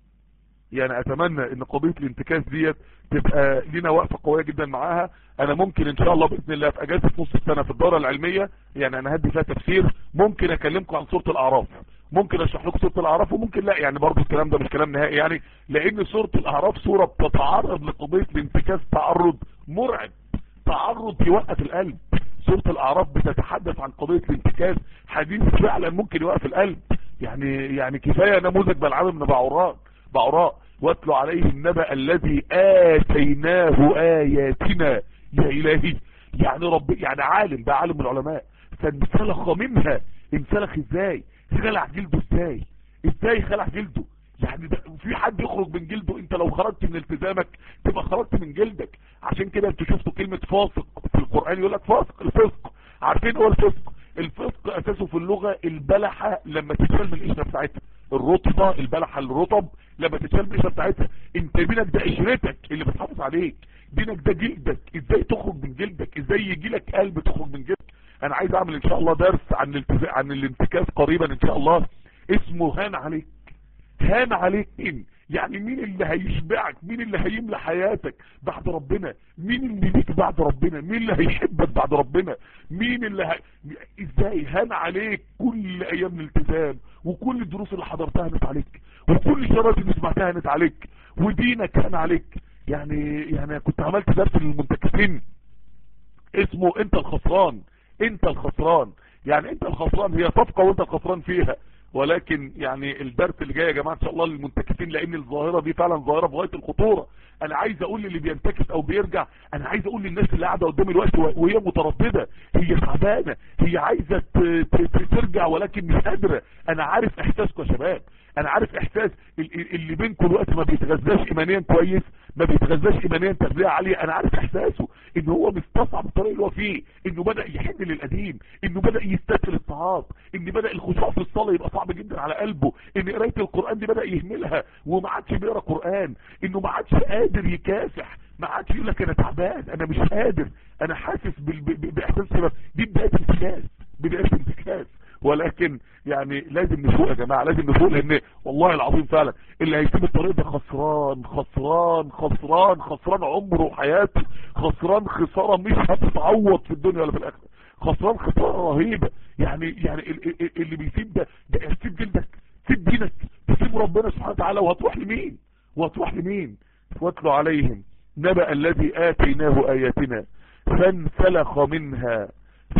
يعني اتمنى ان قضية الانتكاس ديت تبقى لنا وقفة قوية جدا معاها. انا ممكن ان شاء الله باذن الله في اجازة نص السنة في الدورة العلمية، يعني انا هدي فيها تفسير، ممكن اكلمكم عن سورة الاعراف، ممكن اشرح لكم سورة الاعراف، وممكن لا، يعني برضو الكلام ده مش كلام نهائي، يعني لان سورة الاعراف سورة بتتعرض لقضية الانتكاس تعرض مرعب، تعرض يوقف القلب. سورة الاعراف بتتحدث عن قضية الانتكاس، حديث فعلا ممكن يوقف القلب. يعني يعني كفاية نموذج بلعام بن بعوراء بعوراء واتلو عليهم نبأ الذي آتيناه آياتنا. يا إلهي، يعني رب، يعني عالم، ده عالم من العلماء، فانسلخ منها. انسلخ ازاي؟ خلع جلده ازاي؟ ازاي خلع جلده؟ يعني ده في حد يخرج من جلده؟ انت لو خرجت من التزامك تبقى خرجت من جلدك. عشان كده انتوا شفتوا كلمة فاسق في القرآن، يقول لك فاسق. الفسق عارفين هو الفسق؟ الفسق اساسه في اللغة البلحة لما تتشال من القشرة بتاعتها، الرطبة، البلحة الرطب لما تتشال من القشرة بتاعتها. انت دينك ده قشرتك اللي بتحافظ عليك، دينك ده جلدك. ازاي تخرج من جلدك؟ ازاي يجي لك قلب تخرج من جلدك؟ انا عايز اعمل ان شاء الله درس عن الالتزام، عن الانتكاس قريبا ان شاء الله، اسمه هان عليك. هان عليك مين؟ يعني مين اللي هيشبعك؟ مين اللي هيملى حياتك بعد ربنا؟ مين اللي ليك بعد ربنا؟ مين اللي هيحبك بعد ربنا؟ مين اللي هي... ازاي هان عليك كل ايام الالتزام، وكل الدروس اللي حضرتها هانت عليك، وكل الشرائط اللي سمعتها هانت عليك، ودينك هان عليك. يعني يعني كنت عملت درس للمنتكسين اسمه انت الخسران. انت الخسران، يعني انت الخسران، هي صفقة وانت الخسران فيها. ولكن يعني الدرس اللي جاي يا جماعه ان شاء الله للمنتكسين، لان الظاهره دي فعلا ظاهره في غايه الخطوره. انا عايز اقول للي بينتكس او بيرجع، انا عايز اقول للناس اللي قاعده قدامي الوقت وهي متردده، هي تعبانه، هي عايزه ترجع ولكن مش قادره. انا عارف احساسكم يا شباب، انا عارف احساس اللي بينكم الوقت ما بيتغذاش ايمانيا كويس، ما بيتغذاش ايمانيا تغذيه عاليه. انا عارف احساسه ان هو مستصعب الطريق اللي هو فيه، انه بدا يحن للقديم، انه بدا يستثقل الطاعات، ان بدا الخشوع في الصلاه يبقى صعب جدا على قلبه، ان قرايه القران دي بدا يهملها وما عادش بيقرا قران، انه ما عادش قادر يكافح، ما عادش يقول لك انا تعبان، انا مش قادر، انا حاسس باحساس كده. دي بدايه انتكاس، بدايه انتكاس. ولكن يعني لازم نفوق يا جماعه، لازم نفوق، لان والله العظيم فعلا اللي هيسيب الطريق ده خسران خسران خسران خسران عمره وحياته، خسران خساره مش هتتعوض في الدنيا ولا في الاخره، خسران خساره رهيبه. يعني يعني اللي بيسيب ده ده يسيب جلدك، سيب دينك، تسيب ربنا سبحانه وتعالى، وهتروح لمين؟ وهتروح لمين؟ واتلو عليهم نبأ الذي آتيناه آياتنا فانسلخ منها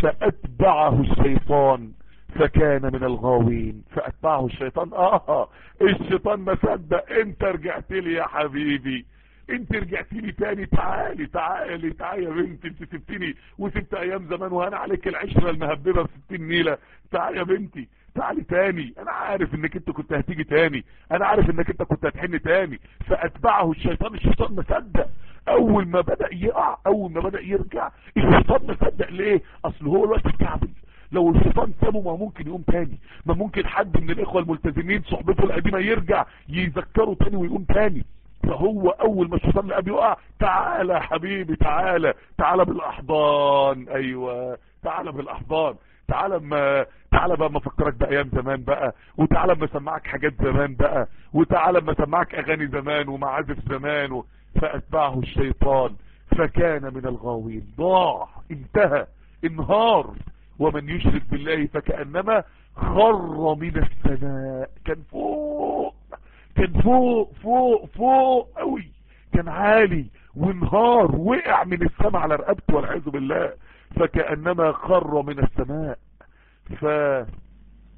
فأتبعه الشيطان فكان من الغاوين. فأتبعه الشيطان، اه الشيطان ما صدق، انت رجعت لي يا حبيبي، انت رجعت لي تاني، تعالي تعالي تعالي يا بنتي، انت سبتني وسبت ايام زمان وهنا عليك العشرة المهببة في ستين نيلة، تعالي يا بنتي تعالي تاني، انا عارف انك انت كنت هتيجي تاني، انا عارف انك انت كنت هتحن تاني. فأتبعه الشيطان، الشيطان ما صدق، اول ما بدأ يقع، اول ما بدأ يرجع الشيطان ما صدق. ليه؟ اصل هو الوقت الكعبل، لو الشيطان سابه ما ممكن يقوم تاني، ما ممكن حد من الاخوة الملتزمين صحبته القديمة يرجع يذكره تاني ويقوم تاني. فهو اول ما الشيطان لقى بيقع، تعالى يا حبيبي، تعالى تعالى بالاحضان، ايوه تعالى بالاحضان، تعالى ما تعالى بقى ما افكرك بايام زمان بقى، وتعالى ما اسمعك حاجات زمان بقى، وتعالى ما اسمعك اغاني زمان ومعازف زمان و... فاتبعه الشيطان فكان من الغاوين، ضاع، انتهى، انهار. ومن يشرك بالله فكأنما خر من السماء، كان فوق، كان فوق فوق فوق قوي، كان عالي وانهار، وقع من السماء على رقبته والعياذ بالله، فكأنما خر من السماء. ف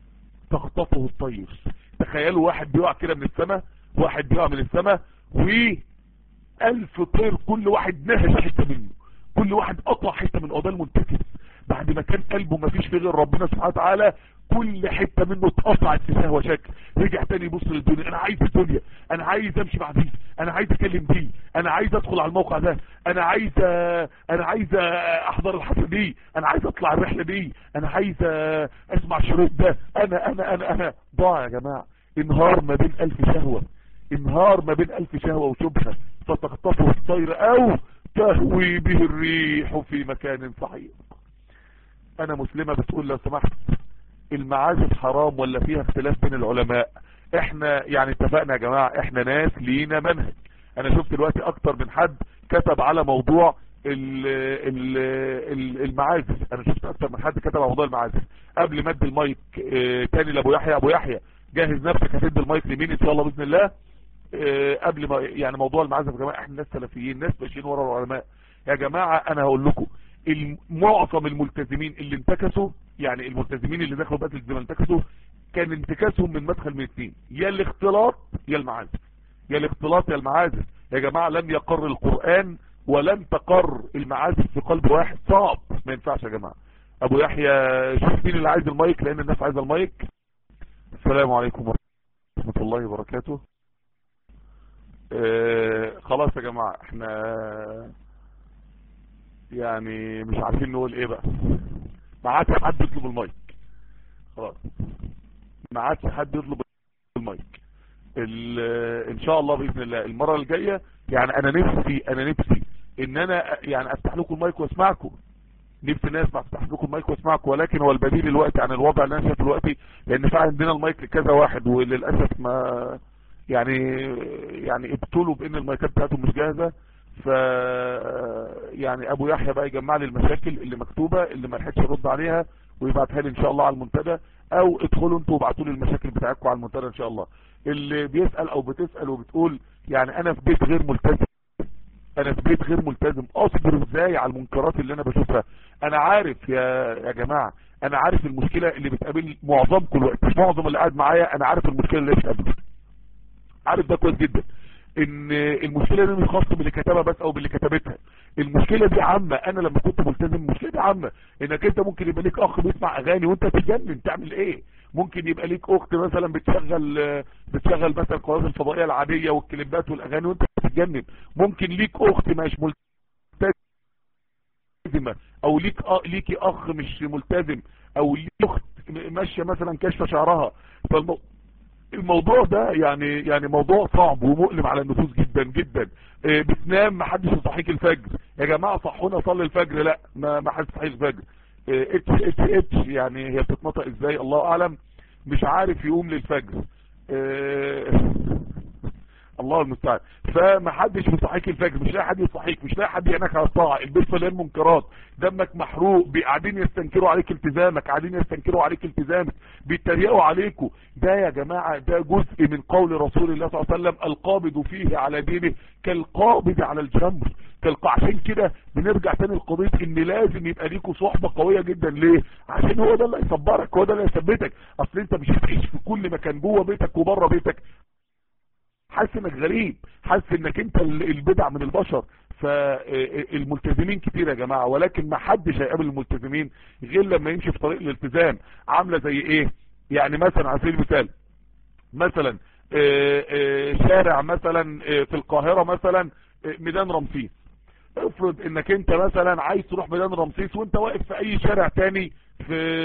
تخطفه الطير. تخيلوا واحد بيقع كده من السماء، واحد بيقع من السماء والف طير كل واحد نهش حته منه، كل واحد قطع حته من قضاء المنتكس بعد ما كان قلبه ما فيش فيه غير ربنا سبحانه وتعالى، كل حته منه اتقطعت في سهوه شكل. رجع تاني يبص للدنيا، انا عايز الدنيا، انا عايز امشي مع دي، انا عايز اكلم دي، انا عايز ادخل على الموقع ده، انا عايز انا عايز احضر الحفله دي، انا عايز اطلع الرحله دي، انا عايز اسمع الشريط ده، انا انا انا انا ضاع يا جماعه. انهار ما بين الف شهوه، انهار ما بين الف شهوه وشبهه، فتخطفه الطير او تهوي به الريح في مكان صحيح. انا مسلمة بتقول لو سمحت المعازف حرام ولا فيها اختلاف بين العلماء؟ احنا يعني اتفقنا يا جماعة، احنا ناس لينا منهج. انا شفت دلوقتي اكتر من حد كتب على موضوع ال ال ال المعازف، انا شفت اكتر من حد كتب على موضوع المعازف. قبل ما ادي المايك اه تاني لابو يحيى، ابو يحيى جهز نفسك هتدي المايك لمين ان شاء الله باذن الله. اه قبل ما يعني موضوع المعازف يا جماعة، احنا ناس سلفيين، ناس ماشيين ورا العلماء يا جماعة. انا هقول لكم معظم الملتزمين اللي انتكسوا، يعني الملتزمين اللي دخلوا بقى الزمان انتكسوا، كان انتكاسهم من مدخل من اثنين، يا الاختلاط يا المعازف، يا الاختلاط يا المعازف. يا جماعة لم يقر القرآن ولم تقر المعازف في قلب واحد، صعب، ما ينفعش يا جماعة. ابو يحيى شوف مين اللي عايز المايك لان الناس عايزة المايك. السلام عليكم ورحمة الله وبركاته. اه خلاص يا جماعة احنا يعني مش عارفين نقول ايه بقى، ما عادش حد يطلب المايك، خلاص ما عادش حد يطلب المايك. ان شاء الله باذن الله المره الجايه يعني انا نفسي انا نفسي ان انا يعني افتح لكم المايك واسمعكم، نفسي الناس ما افتح لكم المايك واسمعكم، ولكن هو البديل الوقت عن الوضع اللي انا شايفه دلوقتي، لان فعلا عندنا المايك لكذا واحد وللاسف ما يعني يعني ابتلوا بان المايكات بتاعتهم مش جاهزه. ف يعني ابو يحيى بقى يجمع لي المشاكل اللي مكتوبه اللي ما لحقتش ارد عليها ويبعتها لي ان شاء الله على المنتدى، او ادخلوا انتوا وابعتوا لي المشاكل بتاعتكم على المنتدى ان شاء الله. اللي بيسال او بتسال وبتقول يعني انا في بيت غير ملتزم، انا في بيت غير ملتزم اصبر ازاي على المنكرات اللي انا بشوفها؟ انا عارف يا يا جماعه، انا عارف المشكله اللي بتقابل معظمكم الوقت، معظم اللي قاعد معايا انا عارف المشكله اللي بتقابل، عارف ده كويس جدا، ان المشكله دي مش خاصه باللي كتبها بس او باللي كتبتها، المشكله دي عامه. انا لما كنت ملتزم المشكله دي عامه، انك انت ممكن يبقى ليك اخ بيسمع اغاني وانت تتجنن، تعمل ايه؟ ممكن يبقى ليك اخت مثلا بتشغل بتشغل مثلا القنوات الفضائيه العاديه والكليبات والاغاني وانت تتجنن، ممكن ليك اخت مش ملتزمه، او ليك أ... ليكي اخ مش ملتزم، او ليك اخت ماشيه مثلا كاشفه شعرها. فالمو... الموضوع ده يعني يعني موضوع صعب ومؤلم على النفوس جدا جدا. إيه بتنام ما حدش يصحيك الفجر، يا جماعه صحونا صلي الفجر، لا ما ما حدش يصحيك الفجر. إيه اتش اتش اتش يعني هي بتتنطق ازاي الله اعلم، مش عارف يقوم للفجر. إيه الله المستعان. فما حدش يصحيك الفجر، مش لاقي حد يصحيك، مش لاقي حد يعينك على الطاعه، البيت مليان منكرات، دمك محروق، قاعدين يستنكروا عليك التزامك، قاعدين يستنكروا عليك التزامك، بيتريقوا عليكم. ده يا جماعه ده جزء من قول رسول الله صلى الله عليه وسلم القابض فيه على دينه كالقابض على الجمر. كالقا عشان كده بنرجع تاني لقضيه ان لازم يبقى ليكوا صحبه قويه جدا. ليه؟ عشان هو ده اللي هيصبرك، هو ده اللي هيثبتك. اصل انت مش هتعيش في كل مكان جوه بيتك وبره بيتك حاسس انك غريب، حاسس انك انت البدع من البشر. فالملتزمين كتير يا جماعة، ولكن ما حدش هيقابل الملتزمين غير لما يمشي في طريق الالتزام. عاملة زي ايه؟ يعني مثلا على سبيل المثال مثلا شارع مثلا في القاهرة مثلا ميدان رمسيس، افرض انك انت مثلا عايز تروح ميدان رمسيس وانت واقف في اي شارع تاني في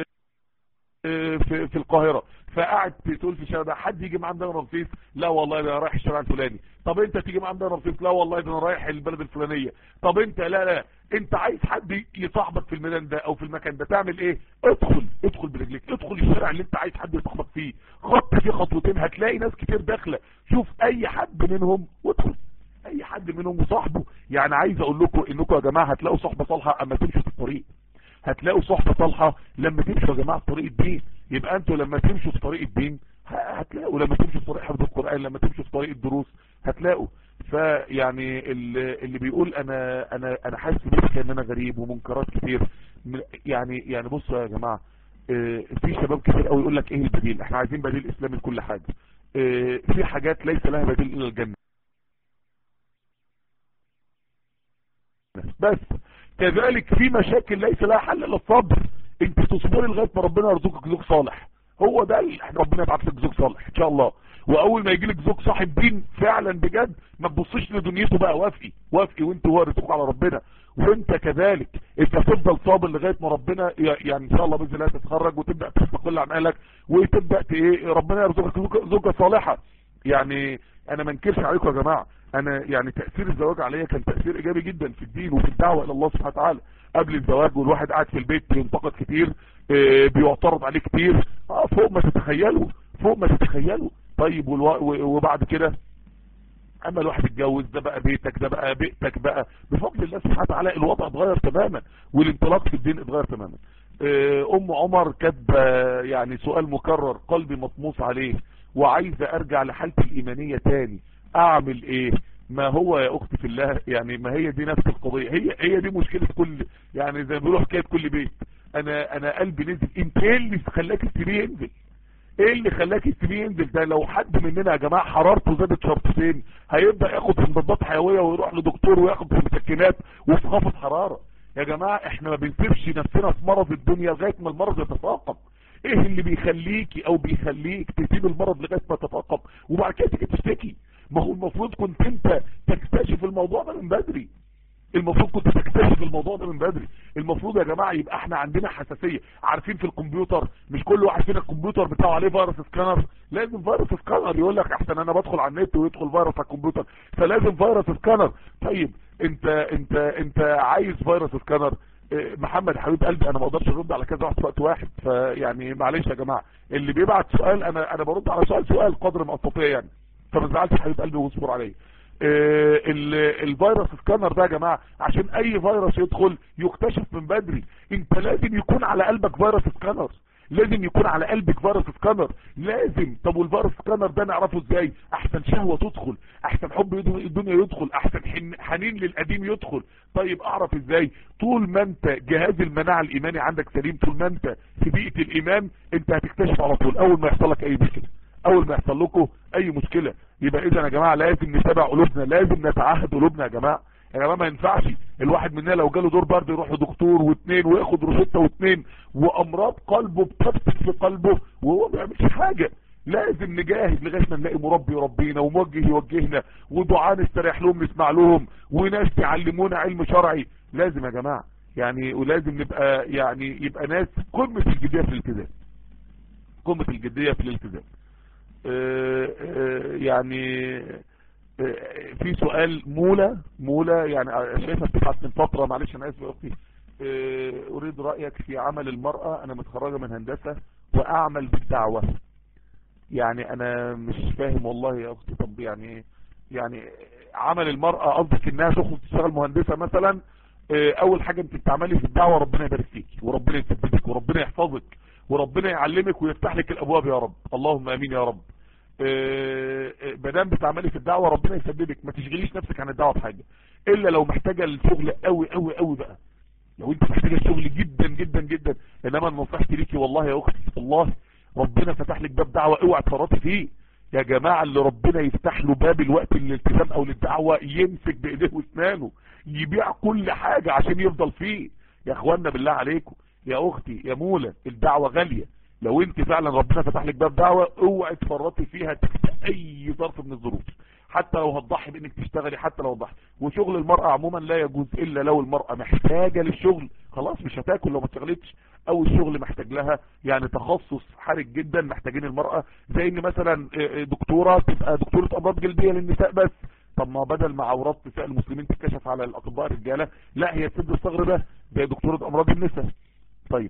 في في القاهرة، فقعد تقول في الشارع ده حد يجي معاه ميدان رمسيس؟ لا والله ده رايح الشارع الفلاني. طب انت تيجي معاه ميدان رمسيس؟ لا والله ده انا رايح البلد الفلانيه. طب انت لا لا انت عايز حد يصاحبك في الميدان ده او في المكان ده، تعمل ايه؟ ادخل ادخل برجليك، ادخل الشارع اللي انت عايز حد يصاحبك فيه، خط فيه خطوتين هتلاقي ناس كتير داخله، شوف اي حد منهم وادخل اي حد منهم وصاحبه. يعني عايز اقول لكم انكم يا جماعه هتلاقوا صحبه صالحه اما تمشوا في الطريق، هتلاقوا صحبه صالحه لما تمشوا يا جماعه في طريق الدين. يبقى انتوا لما تمشوا في طريق الدين هتلاقوا، لما تمشوا في طريق حفظ القرآن، لما تمشوا في طريق الدروس هتلاقوا. فيعني اللي, اللي بيقول انا انا انا حاسس بيه ان انا غريب ومنكرات كتير، يعني يعني بصوا يا جماعه اه في شباب كتير قوي يقول لك ايه البديل، احنا عايزين بديل اسلامي لكل حاجة. اه في حاجات ليس لها بديل الا الجنة بس. كذلك في مشاكل ليس لها حل الا الصبر، انت تصبري لغايه ما ربنا يرزقك زوج صالح، هو ده اللي احنا ربنا يبعت لك زوج صالح ان شاء الله. واول ما يجي لك زوج صاحب دين فعلا بجد ما تبصيش لدنيته بقى، وافقي وافقي وانت هو رزقك على ربنا. وانت كذلك انت تفضل صابر لغايه ما ربنا يعني ان شاء الله باذن الله تتخرج وتبدا تستقل عن اهلك وتبدا ايه ربنا يرزقك زوجه صالحه. يعني انا ما انكرش عليكم يا جماعه، انا يعني تاثير الزواج عليا كان تاثير ايجابي جدا في الدين وفي الدعوه الى الله سبحانه وتعالى. قبل الزواج والواحد قاعد في البيت بينتقد كتير، اه بيعترض عليه كتير، اه فوق ما تتخيلوا فوق ما تتخيلوا. طيب وبعد كده اما الواحد اتجوز، ده بقى بيتك، ده بقى بيئتك بقى، بفضل الله سبحانه وتعالى الوضع اتغير تماما والانطلاق في الدين اتغير تماما. اه ام عمر كاتبه يعني سؤال مكرر قلبي مطموس عليه وعايزه ارجع لحالتي الايمانيه تاني، اعمل ايه؟ ما هو يا اختي في الله يعني ما هي دي نفس القضيه، هي هي دي مشكله كل يعني زي ما بيقولوا حكايه كل بيت. انا انا قلبي نزل، انت ايه اللي خلاك السرير ينزل؟ ايه اللي خلاك السرير ينزل؟ ده لو حد مننا يا جماعه حرارته زادت شرطتين هيبدا ياخد مضادات حيويه ويروح لدكتور وياخد مسكنات وفي خافض حراره. يا جماعه احنا ما بنسيبش نفسنا في مرض الدنيا لغايه ما المرض يتفاقم. ايه اللي بيخليكي او بيخليك تسيب المرض لغايه ما تتفاقم وبعد كده تيجي تشتكي؟ ما هو المفروض كنت انت تكتشف الموضوع ده من بدري، المفروض كنت تكتشف الموضوع ده من بدري. المفروض يا جماعه يبقى احنا عندنا حساسيه. عارفين في الكمبيوتر مش كل واحد فينا الكمبيوتر بتاعه عليه فيروس سكانر؟ لازم فيروس سكانر، يقول لك احسن انا بدخل على النت ويدخل فيروس على الكمبيوتر فلازم فيروس سكانر. طيب انت انت انت عايز فيروس سكانر؟ محمد حبيب قلبي انا ما اقدرش ارد على كذا واحد في وقت واحد، فيعني معلش يا جماعه اللي بيبعت سؤال انا انا برد على سؤال سؤال قدر ما استطيع يعني، فما تزعلش حبيب قلبي واصبر عليا. آه الفيروس سكانر ده يا جماعه عشان اي فيروس يدخل يكتشف من بدري، انت لازم يكون على قلبك فيروس سكانر، لازم يكون على قلبك فيروس سكانر لازم. طب والفيروس سكانر ده نعرفه ازاي؟ احسن شهوه تدخل، احسن حب الدنيا يدخل، احسن حنين للقديم يدخل. طيب اعرف ازاي؟ طول ما انت جهاز المناعه الايماني عندك سليم، طول ما انت في بيئه الايمان انت هتكتشف على طول اول ما يحصل لك اي مشكله، اول ما يحصل لكم اي مشكله. يبقى اذا يا جماعه لازم نتابع قلوبنا، لازم نتعهد قلوبنا يا جماعه. يا جماعه ما ينفعش الواحد مننا لو جاله دور برد يروح لدكتور واثنين وياخد روشته واثنين وامراض قلبه بتفتك في قلبه وهو ما بيعملش حاجه. لازم نجاهد لغايه ما نلاقي مربي يربينا وموجه يوجهنا ودعاء نستريح لهم نسمع لهم وناس يعلمونا علم شرعي. لازم يا جماعه يعني، ولازم نبقى يعني يبقى ناس قمه الجديه في الالتزام، قمه الجديه في الالتزام. آه آه يعني آه في سؤال مولى مولى يعني شايفها بتبعت من فتره، معلش انا اسف يا اختي. اريد رايك في عمل المراه، انا متخرجه من هندسه واعمل بالدعوه. يعني انا مش فاهم والله يا اختي. طب يعني يعني عمل المراه قصدك انها تخرج تشتغل مهندسه مثلا؟ اول حاجه انت بتعملي في الدعوه ربنا يبارك فيك وربنا يثبتك وربنا يحفظك وربنا يعلمك ويفتح لك الابواب يا رب، اللهم امين يا رب. مادام بتعملي في الدعوه ربنا يسددك، ما تشغليش نفسك عن الدعوه بحاجه الا لو محتاجه الشغل قوي قوي قوي بقى، لو انت محتاجه الشغل جدا جدا جدا. انما نصيحتي ليكي والله يا اختي والله ربنا فتح لك باب دعوه اوعى تفرطي فيه يا جماعه. اللي ربنا يفتح له باب الوقت للالتزام او للدعوه يمسك بايديه واسنانه يبيع كل حاجه عشان يفضل فيه. يا اخوانا بالله عليكم يا اختي يا مولى الدعوه غاليه، لو انت فعلا ربنا فتح لك باب دعوه اوعي تفرطي فيها تحت اي ظرف من الظروف، حتى لو هتضحي بانك تشتغلي، حتى لو هتضحي. وشغل المرأة عموما لا يجوز الا لو المرأة محتاجة للشغل، خلاص مش هتاكل لو ما اشتغلتش، او الشغل محتاج لها يعني تخصص حرج جدا محتاجين المرأة، زي ان مثلا دكتورة تبقى دكتورة امراض جلدية للنساء بس. طب ما بدل ما عورات نساء المسلمين تتكشف على الاطباء الرجالة، لا هي تسد الثغر ده زي دكتورة امراض النساء. طيب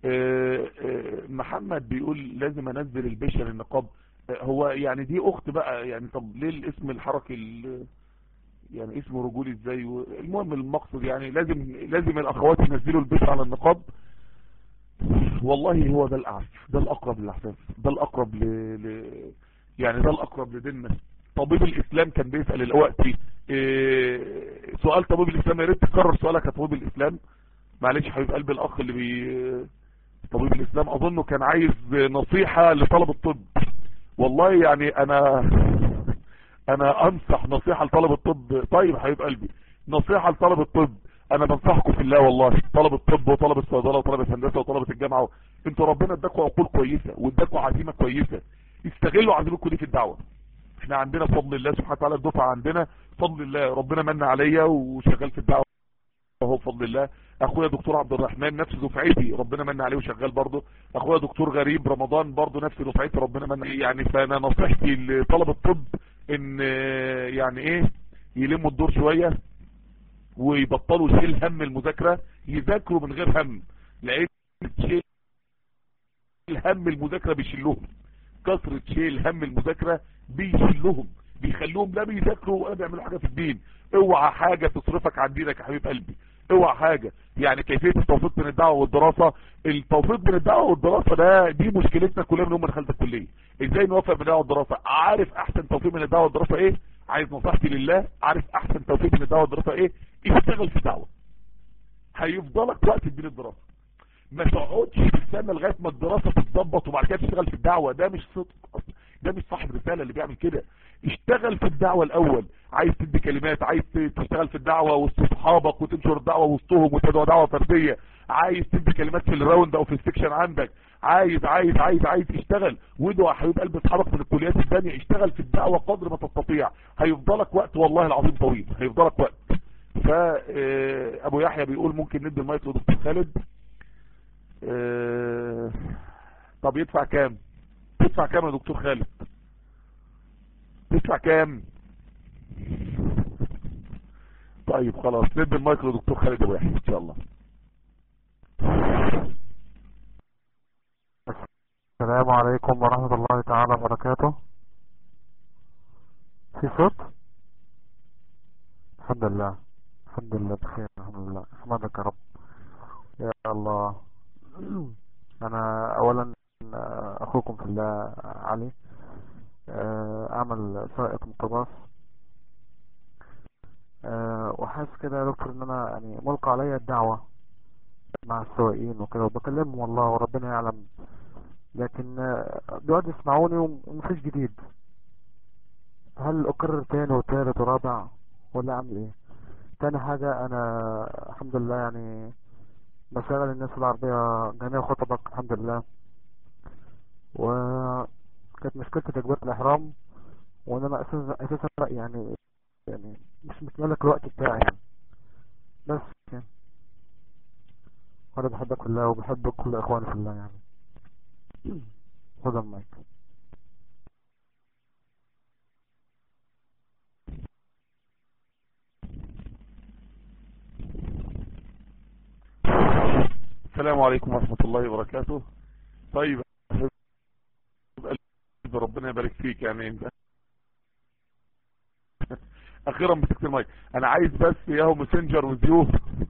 محمد بيقول لازم انزل البشر النقاب. هو يعني دي اخت بقى يعني، طب ليه الاسم الحركي يعني اسمه رجولي ازاي؟ المهم المقصد يعني لازم لازم الاخوات ينزلوا البشر على النقاب. والله هو ده الاعرف، ده الاقرب للاحساس، ده الاقرب ل... ل... يعني ده الاقرب لديننا. طبيب الاسلام كان بيسأل الوقتي إيه... سؤال طبيب الاسلام، يا ريت تكرر سؤالك يا طبيب الاسلام. معلش حبيب قلب الاخ اللي بي طبيب الاسلام اظنه كان عايز نصيحة لطلب الطب. والله يعني انا انا انصح نصيحة لطلب الطب. طيب حبيب قلبي، نصيحة لطلب الطب، انا بنصحكم في الله والله، طلب الطب وطلب الصيدلة وطلب الهندسة وطلبة الجامعة، انتوا ربنا اداكوا عقول كويسة واداكوا عزيمة كويسة، استغلوا عزيمتكم دي في الدعوة. احنا عندنا بفضل الله سبحانه وتعالى الدفعة عندنا بفضل الله ربنا من عليا وشغال في الدعوة اهو بفضل الله. اخويا دكتور عبد الرحمن نفس دفعتي ربنا من عليه وشغال برضه. اخويا دكتور غريب رمضان برضه نفس دفعتي ربنا من يعني. فانا نصيحتي لطلب الطب ان يعني ايه يلموا الدور شوية ويبطلوا شيل هم المذاكرة، يذاكروا من غير هم، لان شيل هم المذاكرة بيشيلهم، كثرة شيل هم المذاكرة بيشيلهم بيخلوهم لا بيذاكروا ولا بيعملوا حاجة في الدين. اوعى حاجة تصرفك عن دينك يا حبيب قلبي، اوعى حاجة. يعني كيفية التوفيق بين الدعوة والدراسة، التوفيق بين الدعوة والدراسة ده دي مشكلتنا كلنا من يوم ما دخلت الكلية. ازاي نوفق بين الدعوة والدراسة؟ عارف احسن توفيق بين الدعوة والدراسة ايه؟ عايز نصيحتي لله، عارف احسن توفيق بين الدعوة والدراسة ايه؟ اشتغل في الدعوة، هيفضلك وقت بين الدراسة. ما تقعدش تستنى لغايه ما الدراسه تتظبط وبعد كده تشتغل في الدعوه، ده مش صدق اصلا، ده مش صاحب رساله اللي بيعمل كده. اشتغل في الدعوه الاول، عايز تدي كلمات، عايز تشتغل في الدعوه وسط اصحابك وتنشر الدعوه وسطهم وتدعو دعوه فرديه، عايز تدي كلمات في الراوند او في السكشن عندك، عايز عايز عايز عايز تشتغل وادعو يا حبيب قلب اصحابك من الكليات الثانيه، اشتغل في الدعوه قدر ما تستطيع، هيفضلك وقت والله العظيم طويل، هيفضلك وقت. فابو يحيى بيقول ممكن ندي المايك لدكتور خالد. اه طب يدفع كام؟ تدفع كام يا دكتور خالد؟ تدفع كام؟ طيب خلاص ندي المايك لدكتور خالد ابو يحيى ان شاء الله. السلام عليكم ورحمة الله تعالى وبركاته. في صوت؟ الحمد لله الحمد لله بخير الحمد لله، احمدك يا رب يا الله. انا اولا اخوكم في الله علي، اعمل سائق ميكروباص، وحاسس كده يا دكتور ان انا يعني ملقى عليا الدعوة مع السواقين وكده وبكلمهم والله وربنا يعلم، لكن بيقعدوا يسمعوني ومفيش جديد. هل اكرر تاني وتالت ورابع ولا اعمل ايه؟ تاني حاجة انا الحمد لله يعني بشغل الناس العربية جميع خطبك الحمد لله، وكانت مشكلتي تكبيرة الاحرام، وان انا اساسا اساسا يعني يعني مش متملك الوقت بتاعي يعني. بس يعني وانا بحبك في الله وبحب كل اخواني في الله يعني. خد المايك. السلام عليكم ورحمة الله وبركاته. طيب ربنا يبارك فيك يعني انت اخيرا مسكت المايك. انا عايز بس ياهو ماسنجر وزيو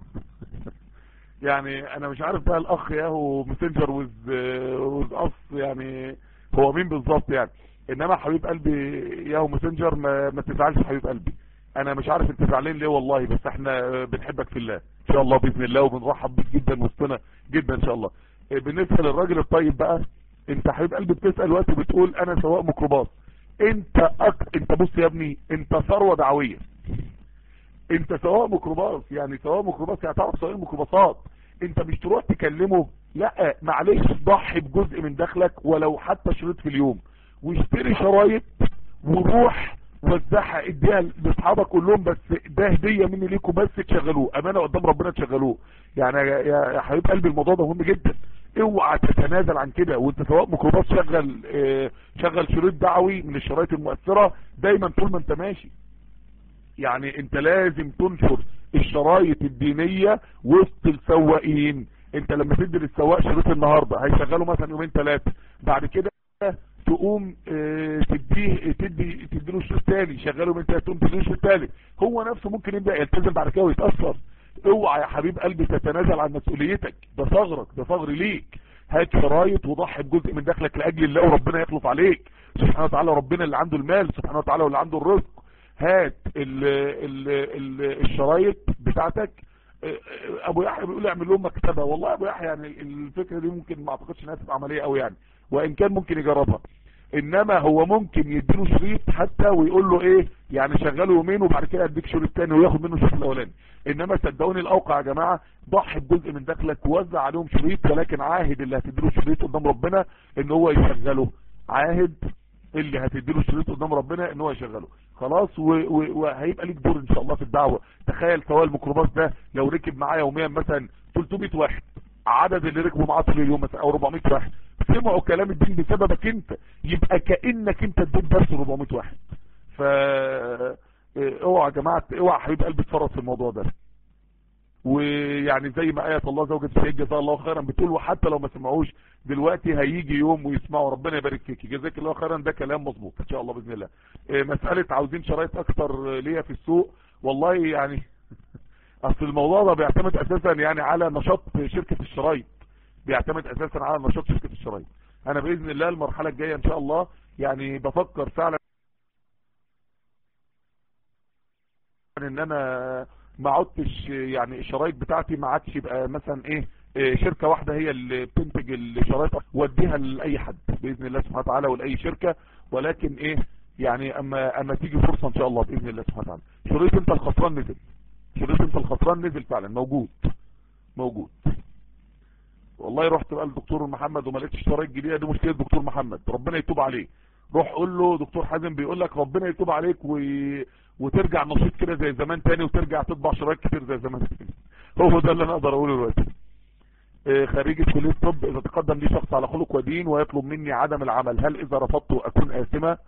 يعني انا مش عارف بقى الاخ ياهو ماسنجر وز وز اص يعني هو مين بالظبط يعني، انما حبيب قلبي ياهو ماسنجر ما, ما تزعلش حبيب قلبي، انا مش عارف انت زعلان ليه والله، بس احنا بنحبك في الله ان شاء الله باذن الله وبنرحب بيك جدا وسطنا جدا ان شاء الله. بالنسبه للراجل الطيب بقى، انت حبيب قلبي بتسال وقت بتقول انا سواق ميكروباص، انت أك... انت بص يا ابني انت ثروه دعويه، انت سواق ميكروباص يعني سواق ميكروباص يعني تعرف سواق الميكروباصات، انت مش تروح تكلمه، لا معلش ضحي بجزء من دخلك ولو حتى شريط في اليوم، واشتري شرايط وروح وزعها اديها لاصحابك كلهم، بس ده هديه مني ليكم بس تشغلوه امانه قدام ربنا تشغلوه يعني يا حبيب قلبي الموضوع ده مهم جدا، اوعى تتنازل عن كده. وانت سواق ميكروباص شغل اه شغل شريط دعوي من الشرايط المؤثره دايما طول ما انت ماشي، يعني انت لازم تنشر الشرايط الدينيه وسط السواقين. انت لما تدي للسواق شريط النهارده هيشغله مثلا يومين ثلاثه، بعد كده تقوم اه تديه تدي تديله شريط تاني شغله من ثلاثه، تقوم تديله شريط ثالث، هو نفسه ممكن يبدا يلتزم بعد كده ويتاثر. اوعى يا حبيب قلبي تتنازل عن مسؤوليتك، ده ثغرك ده ثغر ليك، هات شرايط وضحي بجزء من دخلك لاجل الله وربنا يخلف عليك سبحانه وتعالى، ربنا اللي عنده المال سبحانه وتعالى واللي عنده الرزق. هات ال ال ال الشرايط بتاعتك ابو يحيى بيقول اعمل لهم مكتبه. والله ابو يحيى يعني الفكره دي ممكن ما اعتقدش انها تبقى عمليه قوي يعني، وان كان ممكن يجربها، انما هو ممكن يديله شريط حتى ويقول له ايه يعني شغله يومين وبعد كده اديك شريط تاني وياخد منه الشريط الاولاني. انما صدقوني الاوقع يا جماعه ضحي بجزء من دخلك ووزع عليهم شريط، ولكن عاهد اللي هتديله شريط قدام ربنا ان هو يشغله، عاهد اللي هتديله شريط قدام ربنا ان هو يشغله خلاص، وهيبقى ليك دور ان شاء الله في الدعوه. تخيل سواق الميكروباص ده لو ركب معاه يوميا مثلا ثلاثمية واحد، عدد اللي ركبوا معاه طول اليوم مثلا او أربعمية واحد سمعوا كلام الدين بسببك انت، يبقى كأنك انت اديت درس أربعمية واحد. ف اوعى يا جماعه، اوعى حبيب قلبي تفرط في الموضوع ده. ويعني زي ما آية الله زوجة السيد جزاه الله خيرا بتقول، وحتى لو ما سمعوش دلوقتي هيجي يوم ويسمعوا، ربنا يبارك فيك جزاك الله خيرا. ده كلام مظبوط ان شاء الله باذن الله. مسألة عاوزين شرايط اكتر ليا في السوق، والله يعني اصل الموضوع ده بيعتمد اساسا يعني على نشاط شركة الشرايط، بيعتمد اساسا على نشاط شركة الشرايط. انا باذن الله المرحلة الجاية ان شاء الله يعني بفكر فعلا ان انا ما عدتش يعني الشرايط بتاعتي ما عادش يبقى مثلا ايه شركة واحدة هي اللي بتنتج الشرايط واديها لاي حد باذن الله سبحانه وتعالى ولاي شركة، ولكن ايه يعني اما اما تيجي فرصة ان شاء الله باذن الله سبحانه وتعالى. شريط انت الخسران نزل، شريط انت الخسران نزل فعلا، موجود موجود. والله رحت بقى للدكتور محمد وما لقيتش شرايط جديده، دي مشكله دكتور محمد ربنا يتوب عليه. روح قول له دكتور حازم بيقول لك ربنا يتوب عليك و... وترجع نشيط كده زي زمان تاني، وترجع تطبع شرايط كتير زي زمان تاني. هو ده اللي انا اقدر اقوله دلوقتي. خريج كليه الطب، اذا تقدم لي شخص على خلق ودين ويطلب مني عدم العمل، هل اذا رفضته اكون آثمة؟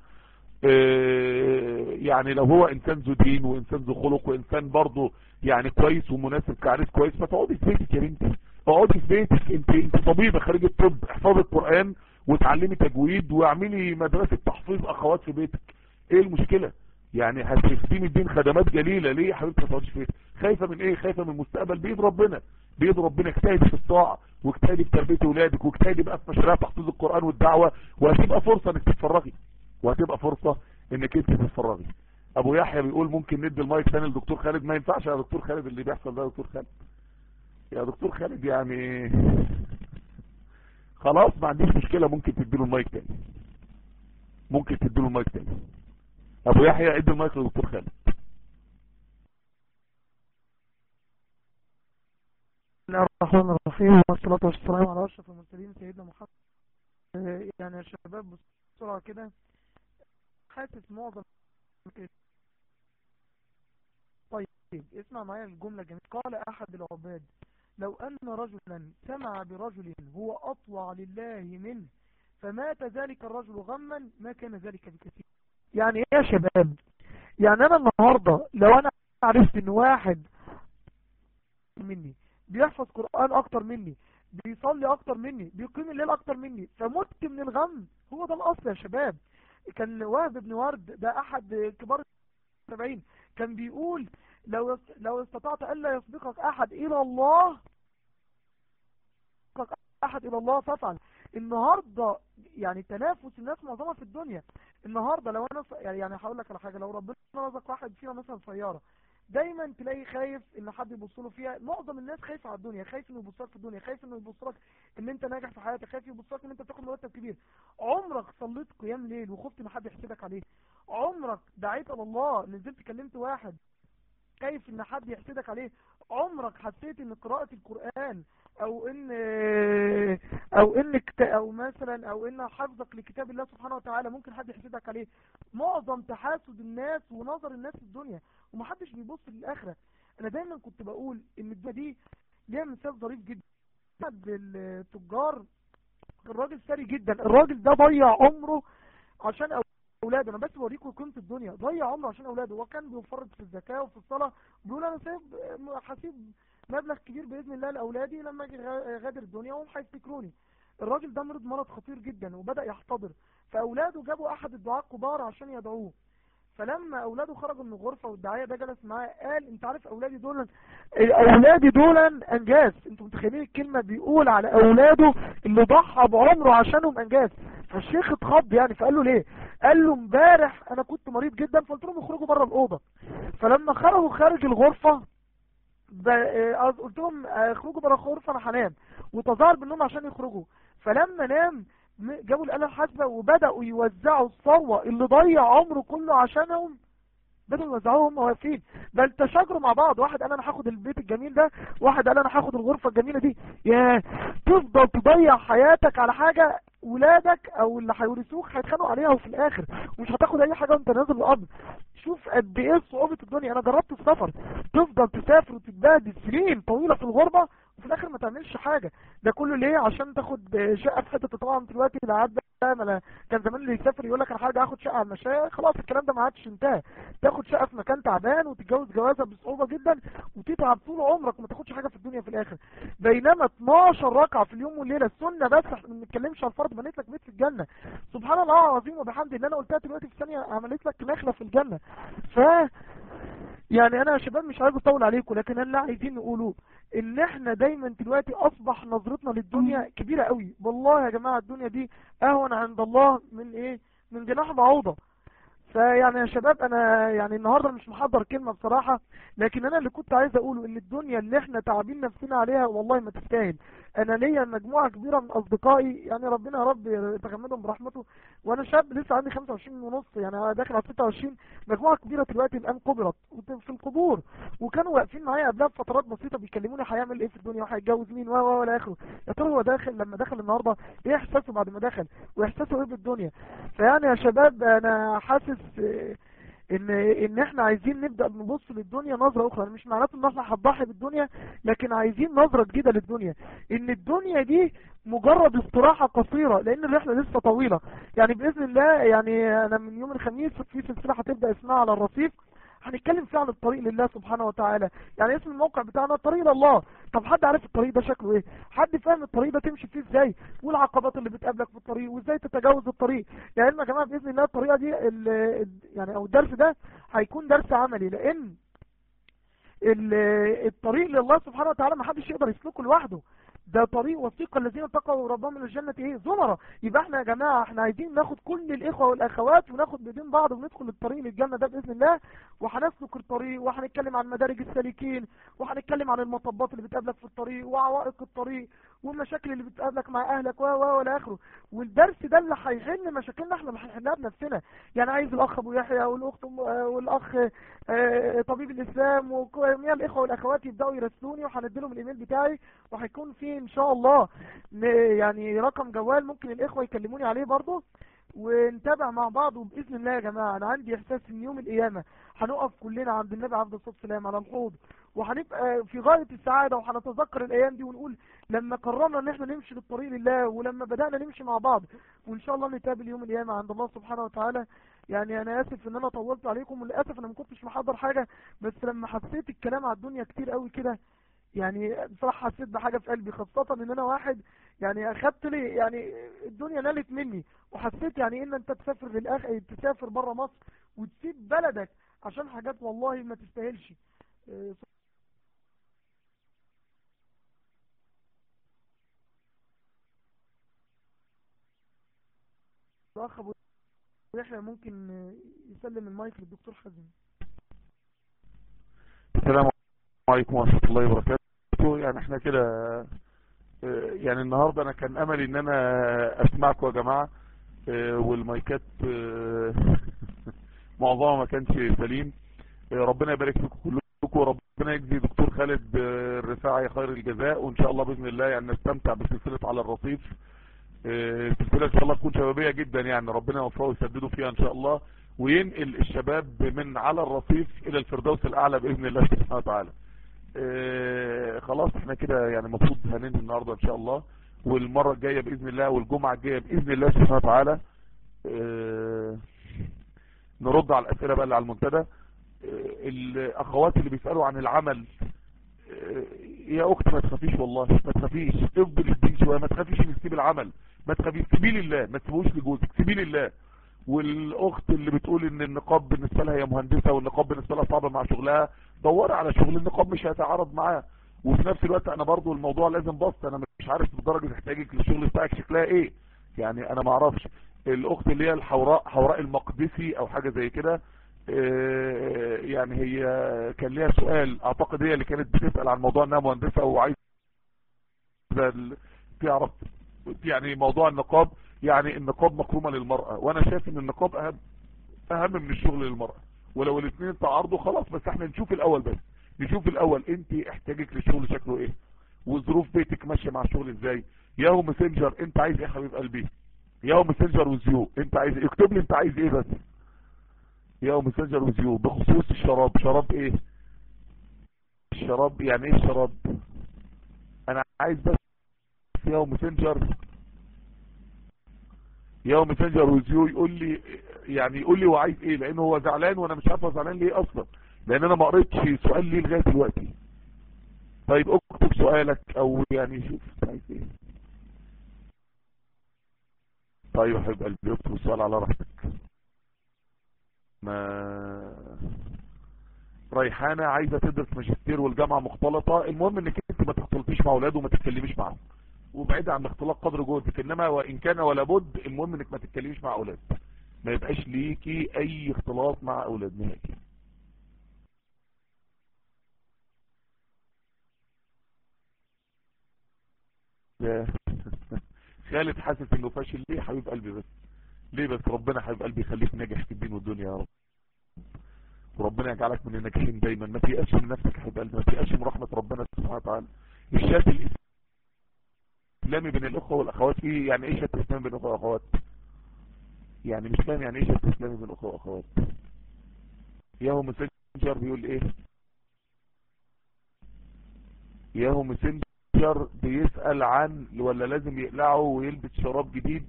يعني لو هو انسان ذو دين وانسان ذو خلق وانسان برضه يعني كويس ومناسب كعريس كويس، فتقعدي في بيتك يا بنتي، اقعدي في بيتك. انت انت طبيبه خريجه الطب، احفظي القران وتعلمي تجويد واعملي مدرسه تحفيظ اخوات في بيتك. ايه المشكله؟ يعني هتخدمي الدين خدمات جليله. ليه يا حبيبتي ما تقعديش في بيتك؟ خايفه من ايه؟ خايفه من المستقبل؟ بيد ربنا، بيد ربنا. اجتهدي في الطاعه واجتهدي في تربيه اولادك واجتهدي بقى في مشاريع تحفيظ القران والدعوه، وهتبقى فرصه انك تتفرغي، وهتبقى فرصه انك انت تتفرغي. ابو يحيى بيقول ممكن ندي المايك ثاني لدكتور خالد. ما ينفعش يا دكتور خالد اللي بيحصل ده يا دكتور خالد، يا دكتور خالد يعني خلاص ما عنديش مشكله، ممكن تديله المايك تاني، ممكن تديله المايك تاني. ابو يحيى ادي المايك لدكتور خالد. بسم الله الرحمن الرحيم، والصلاة والسلام على أشرف المرسلين سيدنا محمد. يعني يا شباب بسرعة كده، حاسس معظم. طيب اسمع معايا الجملة جميلة. قال أحد العباد لو أن رجلا سمع برجل هو أطوع لله منه فمات ذلك الرجل غما ما كان ذلك بكثير. يعني ايه يا شباب؟ يعني أنا النهاردة لو أنا عرفت إن واحد مني بيحفظ قرآن أكتر مني، بيصلي أكتر مني، بيقيم الليل أكتر مني، فمت من الغم. هو ده الأصل يا شباب. كان وهب بن ورد ده أحد كبار السبعين كان بيقول لو لو استطعت ألا يسبقك أحد إلى الله أحد إلى الله فافعل. النهاردة يعني تنافس الناس معظمها في الدنيا. النهاردة لو أنا يعني هقول لك على حاجة، لو ربنا رزق واحد فينا مثلا سيارة، دايما تلاقي خايف ان حد يبص له فيها. معظم الناس خايفه على الدنيا، خايف انه يبص لك في الدنيا، خايف انه يبص لك ان انت ناجح في حياتك، خايف يبص لك ان انت بتاخد مرتب كبير. عمرك صليت قيام ليل وخفت ان حد يحسدك عليه؟ عمرك دعيت على الله نزلت كلمت واحد خايف ان حد يحسدك عليه؟ عمرك حسيت ان قراءة القرآن او ان او انك او مثلا او ان حفظك لكتاب الله سبحانه وتعالى ممكن حد يحسدك عليه؟ معظم تحاسد الناس ونظر الناس في الدنيا، ومحدش بيبص للآخرة. انا دايما كنت بقول ان الدنيا دي ليها مثال ظريف جدا. احد التجار الراجل ثري جدا، الراجل ده ضيع عمره عشان اولاده. انا بس بوريكم قيمه الدنيا. ضيع عمره عشان اولاده، وكان بيفرط في الزكاه وفي الصلاه، بيقول انا سايب حسيب مبلغ كبير باذن الله لاولادي لما اجي غادر الدنيا وهم هيفتكروني. الراجل ده مرض مرض خطير جدا وبدا يحتضر، فاولاده جابوا احد الدعاة الكبار عشان يدعوه. فلما اولاده خرجوا من الغرفه والداعيه ده جلس معاه قال انت عارف اولادي دول اولادي دول انجاز. انتوا متخيلين الكلمه؟ بيقول على اولاده اللي ضحى بعمره عشانهم انجاز. فالشيخ اتخض يعني، فقال له ليه؟ قال له امبارح انا كنت مريض جدا فقلت لهم اخرجوا بره الاوضه. فلما خرجوا خارج الغرفه قلت لهم اخرجوا بره الغرفه انا هنام، وتظاهر بالنوم عشان يخرجوا. فلما نام جابوا الآلة الحاسبة وبدأوا يوزعوا الثروة اللي ضيع عمره كله عشانهم، بدأوا يوزعوها هم واقفين، بل تشاجروا مع بعض. واحد قال انا هاخد البيت الجميل ده، واحد قال انا هاخد الغرفة الجميلة دي. يا تفضل تضيع حياتك على حاجة ولادك او اللي هيورثوك هيتخانقوا عليها وفي الاخر ومش هتاخد اي حاجة وانت نازل الارض. شوف قد ايه صعوبة الدنيا. انا جربت السفر، تفضل تسافر وتتبهدل سنين طويلة في الغربة وفي الاخر ما تعملش حاجة. ده كله ليه؟ عشان تاخد شقة في حتة. طبعا دلوقتي العاد ده كان زمان اللي يسافر يقول لك انا هرجع اخد شقة على المشاية، خلاص الكلام ده ما عادش انتهى. تاخد شقة في مكان تعبان وتتجوز جوازة بصعوبة جدا وتتعب طول عمرك وما تاخدش حاجة في الدنيا في الاخر. بينما اتناشر ركعة في اليوم والليلة السنة بس، احنا ما بنتكلمش على الفرض، بنيت لك بيت في الجنة. سبحان الله العظيم وبحمد ان انا قلتها دلوقتي في ثانية عملت لك نخلة في الجنة. ف يعني انا يا شباب مش عايز اطول عليكم، لكن اللي عايزين نقوله ان احنا دايما دلوقتي اصبح نظرتنا للدنيا كبيرة قوي. والله يا جماعة الدنيا دي اهون عند الله من ايه؟ من جناح بعوضة. فيعني يا شباب انا يعني النهاردة مش محضر كلمة بصراحة، لكن انا اللي كنت عايز اقوله ان الدنيا اللي احنا تعبين نفسنا عليها والله ما تستاهل. انا ليا مجموعة كبيرة من اصدقائي، يعني ربنا يا رب يتغمدهم برحمته، وانا شاب لسه عندي خمسة وعشرين ونص، يعني داخل على ستة وعشرين. مجموعة كبيرة دلوقتي الان قبرت في القبور، وكانوا واقفين معايا قبلها بفترات بسيطة بيكلموني هيعمل ايه في الدنيا وهيتجوز مين و و الى اخره. يا ترى هو داخل لما دخل النهارده ايه احساسه بعد ما دخل، واحساسه ايه بالدنيا؟ فيعني يا شباب انا حاسس ان ان احنا عايزين نبدأ نبص للدنيا نظرة اخرى. مش معناته ان احنا هنضحي بالدنيا، لكن عايزين نظرة جديدة للدنيا، ان الدنيا دي مجرد استراحة قصيرة، لان الرحلة لسه طويلة. يعني باذن الله يعني انا من يوم الخميس في سلسلة هتبدأ اسمها على الرصيف، هنتكلم فيه عن الطريق لله سبحانه وتعالى. يعني اسم الموقع بتاعنا الطريق لله. طب حد عارف الطريق ده شكله ايه؟ حد فاهم الطريق ده تمشي فيه ازاي، والعقبات اللي بتقابلك في الطريق، وازاي تتجاوز الطريق؟ يعني يا جماعه باذن الله الطريقه دي يعني او الدرس ده هيكون درس عملي، لان الطريق لله سبحانه وتعالى ما حدش يقدر يسلكه لوحده. ده طريق وثيق الذين اتقوا ربهم من الجنة ايه زمرة. يبقى احنا يا جماعة احنا عايزين ناخد كل الاخوة والاخوات وناخد بايدين بعض وندخل الطريق للجنة ده باذن الله، وهنسلك الطريق، وهنتكلم عن مدارج السالكين، وهنتكلم عن المطبات اللي بتقابلك في الطريق، وعوائق الطريق، والمشاكل اللي بتقابلك مع اهلك و و والى اخره. والدرس ده اللي هيحل مشاكلنا احنا اللي هنحلها بنفسنا. يعني عايز الاخ ابو يحيى والاخت والاخ طبيب الاسلام وجميع الاخوه والاخوات يبداوا يرسلوني، وهنديلهم الايميل بتاعي، وهيكون فيه ان شاء الله يعني رقم جوال ممكن الاخوه يكلموني عليه برضه، ونتابع مع بعض. وباذن الله يا جماعه انا عندي احساس ان يوم القيامه هنقف كلنا عند النبي عليه الصلاه والسلام على الحوض، وهنبقى في غايه السعاده، وهنتذكر الايام دي ونقول لما قررنا ان احنا نمشي للطريق لله، ولما بدانا نمشي مع بعض، وان شاء الله نتقابل يوم القيامه عند الله سبحانه وتعالى. يعني انا اسف ان انا طولت عليكم، وللاسف انا ما كنتش محضر حاجه، بس لما حسيت الكلام على الدنيا كتير قوي كده يعني بصراحة حسيت بحاجة في قلبي، خاصة ان انا واحد يعني اخدت لي يعني الدنيا نالت مني، وحسيت يعني ان انت تسافر للاخ تسافر بره مصر وتسيب بلدك عشان حاجات والله ما تستاهلش. الاخ ابو يحيى ممكن يسلم المايك للدكتور حازم. السلام عليكم ورحمة الله وبركاته. يعني احنا كده يعني النهاردة انا كان املي ان انا اسمعكم يا جماعة، والمايكات معظمها ما كانش سليم. ربنا يبارك فيكم كلكم، وربنا يجزي دكتور خالد الرفاعي خير الجزاء، وان شاء الله باذن الله يعني نستمتع بسلسلة على الرصيف. السلسلة ان شاء الله تكون شبابية جدا، يعني ربنا يوفقه ويسدده فيها ان شاء الله، وينقل الشباب من على الرصيف الى الفردوس الاعلى باذن الله سبحانه وتعالى. اه خلاص احنا كده يعني المفروض هننهي النهارده ان شاء الله، والمره الجايه باذن الله والجمعه الجايه باذن الله سبحانه وتعالى اه نرد على الاسئله بقى اللي على المنتدى. اه الاخوات اللي بيسالوا عن العمل، اه يا اخت ما تخافيش والله، ما تخافيش، افضل الدين شويه، ما تخافيش انك تسيب العمل، ما تخافيش، سيبيه لله، ما تسيبوش لجوزك، سيبيه لله. والاخت اللي بتقول ان النقاب بالنسبه لها هي مهندسه والنقاب بالنسبه لها صعب مع شغلها، دوري على شغل النقاب مش هيتعارض معاه. وفي نفس الوقت انا برضو الموضوع لازم بسط، انا مش عارف بدرجه احتياجك للشغل بتاعك شكلها ايه، يعني انا ما اعرفش. الاخت اللي هي الحوراء حوراء المقدسي او حاجه زي كده، يعني هي كان ليها سؤال، اعتقد هي اللي كانت بتسأل عن موضوع انها مهندسة وعايزة تعرف يعني موضوع النقاب. يعني النقاب مكرمة للمرأة، وانا شايف ان النقاب اهم اهم من الشغل للمرأة، ولو الاثنين تعارضوا خلاص، بس احنا نشوف الاول بس نشوف الاول انت احتاجك للشغل شكله ايه، وظروف بيتك ماشيه مع الشغل ازاي. ياهو ماسنجر انت عايز ايه يا حبيب قلبي؟ ياهو ماسنجر وزيو انت عايز ايه؟ اكتب لي انت عايز ايه بس. ياهو ماسنجر وزيو بخصوص الشراب، شراب ايه الشراب؟ يعني ايه الشراب؟ انا عايز بس ياهو ماسنجر ياهو ماسنجر وزيو يقول لي، يعني يقول لي هو عايز ايه، لانه هو زعلان وانا مش عارف زعلان ليه اصلا، لان انا ما قريتش سؤال ليه لغايه دلوقتي. طيب اكتب سؤالك، او يعني شوف عايز ايه. طيب يا حبيب قلبي اكتب السؤال على راحتك. ما ريحانه عايزه تدرس ماجستير والجامعه مختلطه، المهم انك انت ما تختلطيش مع اولاد وما تتكلميش معاهم، وبعيد عن الاختلاط قدر جهدك، انما وان كان ولا بد المهم انك ما تتكلميش مع اولاد، ما يبقاش ليكي اي اختلاط مع اولاد نهائي. خالد حاسس انه فاشل ليه يا حبيب قلبي بس؟ ليه بس؟ ربنا حبيب قلبي يخليك ناجح في الدين والدنيا يا رب، وربنا يجعلك من الناجحين دايما. ما تيأسش من نفسك يا حبيب قلبي، ما تيأسش من رحمة ربنا سبحانه وتعالى. الشات الاسلامي بين الاخوة والاخوات ايه؟ يعني ايه شات اسلامي بين الاخوة والاخوات؟ يعني مش فاهم يعني ايه شات اسلامي بين الاخوة والاخوات. ياهو ماسنجر بيقول ايه؟ ياهو ماسنجر بيسأل عن ولا لازم يقلعه ويلبس شراب جديد.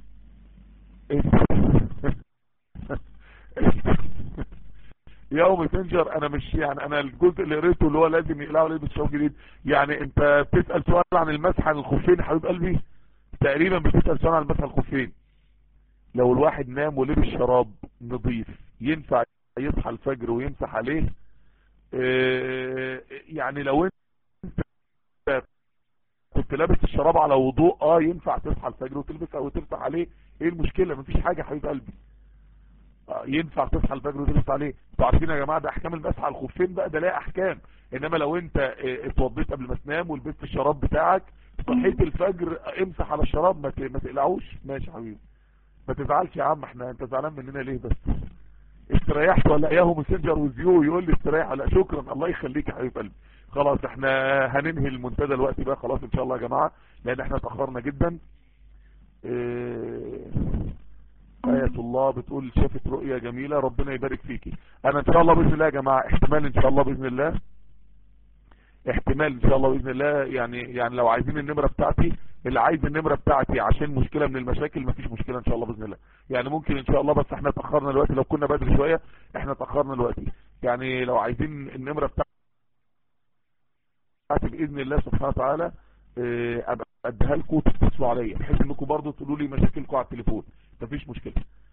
ياهو ماسنجر انا مش يعني انا الجزء اللي قريته اللي هو لازم يقلعه ويلبس شراب جديد، يعني انت بتسأل سؤال عن المسح عن الخفين يا حبيب قلبي؟ تقريبا بتسأل سؤال عن المسح عن الخفين. لو الواحد نام ولبس شراب نظيف ينفع يصحى الفجر ويمسح عليه؟ اه يعني لو انت كنت لابس الشراب على وضوء اه ينفع تصحى الفجر وتلبس او تمسح عليه، ايه المشكلة؟ مفيش حاجة يا حبيب قلبي، آه ينفع تصحى الفجر وتلبس عليه. انتوا عارفين يا جماعة ده احكام المسح على الخفين بقى، ده ليه احكام. انما لو انت اه اتوضيت قبل ما تنام ولبست الشراب بتاعك صحيت الفجر امسح على الشراب ما تقلعوش، ماشي يا حبيبي ما تزعلش يا عم، احنا انت زعلان مننا ليه بس؟ استريحت ولا ياهو ماسنجر وزيو يقول لي استريح ولا؟ شكرا الله يخليك يا حبيب قلبي. خلاص احنا هننهي المنتدى الوقت بقى خلاص ان شاء الله يا جماعة، لان احنا تأخرنا جدا. ايه آية الله بتقول شافت رؤية جميلة، ربنا يبارك فيكي. انا ان شاء الله باذن الله يا جماعة احتمال ان شاء الله باذن الله احتمال ان شاء الله باذن الله يعني يعني لو عايزين النمرة بتاعتي، اللي عايز النمرة بتاعتي عشان مشكلة من المشاكل مفيش مشكلة ان شاء الله باذن الله، يعني ممكن ان شاء الله، بس احنا تأخرنا دلوقتي، لو كنا بدري شوية احنا تأخرنا دلوقتي، يعني لو عايزين النمرة بتاعتي باذن الله سبحانه وتعالى ابقى اديها لكم وتتصلوا عليا، بحيث انكم برضو تقولوا لي مشاكلكم على التليفون، مفيش مشكلة.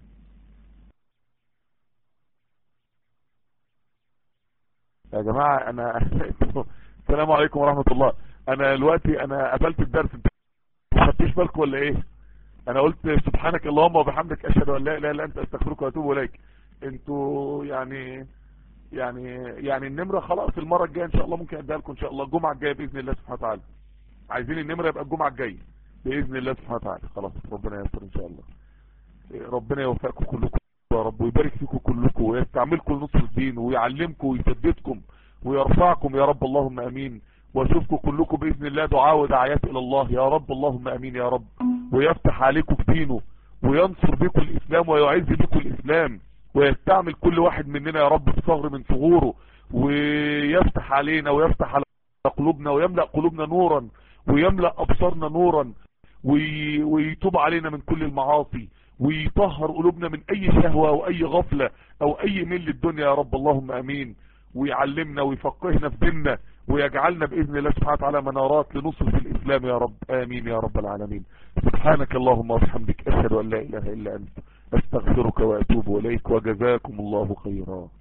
يا جماعة انا السلام عليكم ورحمة الله. انا دلوقتي انا قفلت الدرس، انتوا ما خدتوش بالكم ولا ايه؟ انا قلت سبحانك اللهم وبحمدك اشهد ان لا اله الا انت استغفرك واتوب اليك. انتوا يعني يعني يعني النمرة خلاص المرة الجاية ان شاء الله ممكن اديها لكم ان شاء الله الجمعة الجاية باذن الله سبحانه وتعالى. عايزين النمرة يبقى الجمعة الجاية باذن الله سبحانه وتعالى. خلاص ربنا يستر ان شاء الله، ربنا يوفقكم كلكم يا رب، ويبارك فيكم كلكم، ويستعملكم لنصر الدين، ويعلمكم ويثبتكم ويرفعكم يا رب اللهم امين. واشوفكم كلكم باذن الله دعاء ودعايات الى الله يا رب اللهم امين يا رب، ويفتح عليكم في دينه، وينصر بكم الاسلام، ويعز بكم الاسلام، ويستعمل كل واحد مننا يا رب في ثغر من ثغوره، ويفتح علينا ويفتح على قلوبنا، ويملأ قلوبنا نورا، ويملأ ابصارنا نورا، ويتوب علينا من كل المعاصي، ويطهر قلوبنا من اي شهوة او اي غفلة او اي ميل للدنيا يا رب اللهم امين، ويعلمنا ويفقهنا في ديننا، ويجعلنا باذن الله سبحانه وتعالى منارات لنصرة الاسلام يا رب امين يا رب العالمين. سبحانك اللهم وبحمدك اشهد ان لا اله الا انت استغفرك واتوب اليك، وجزاكم الله خيرا.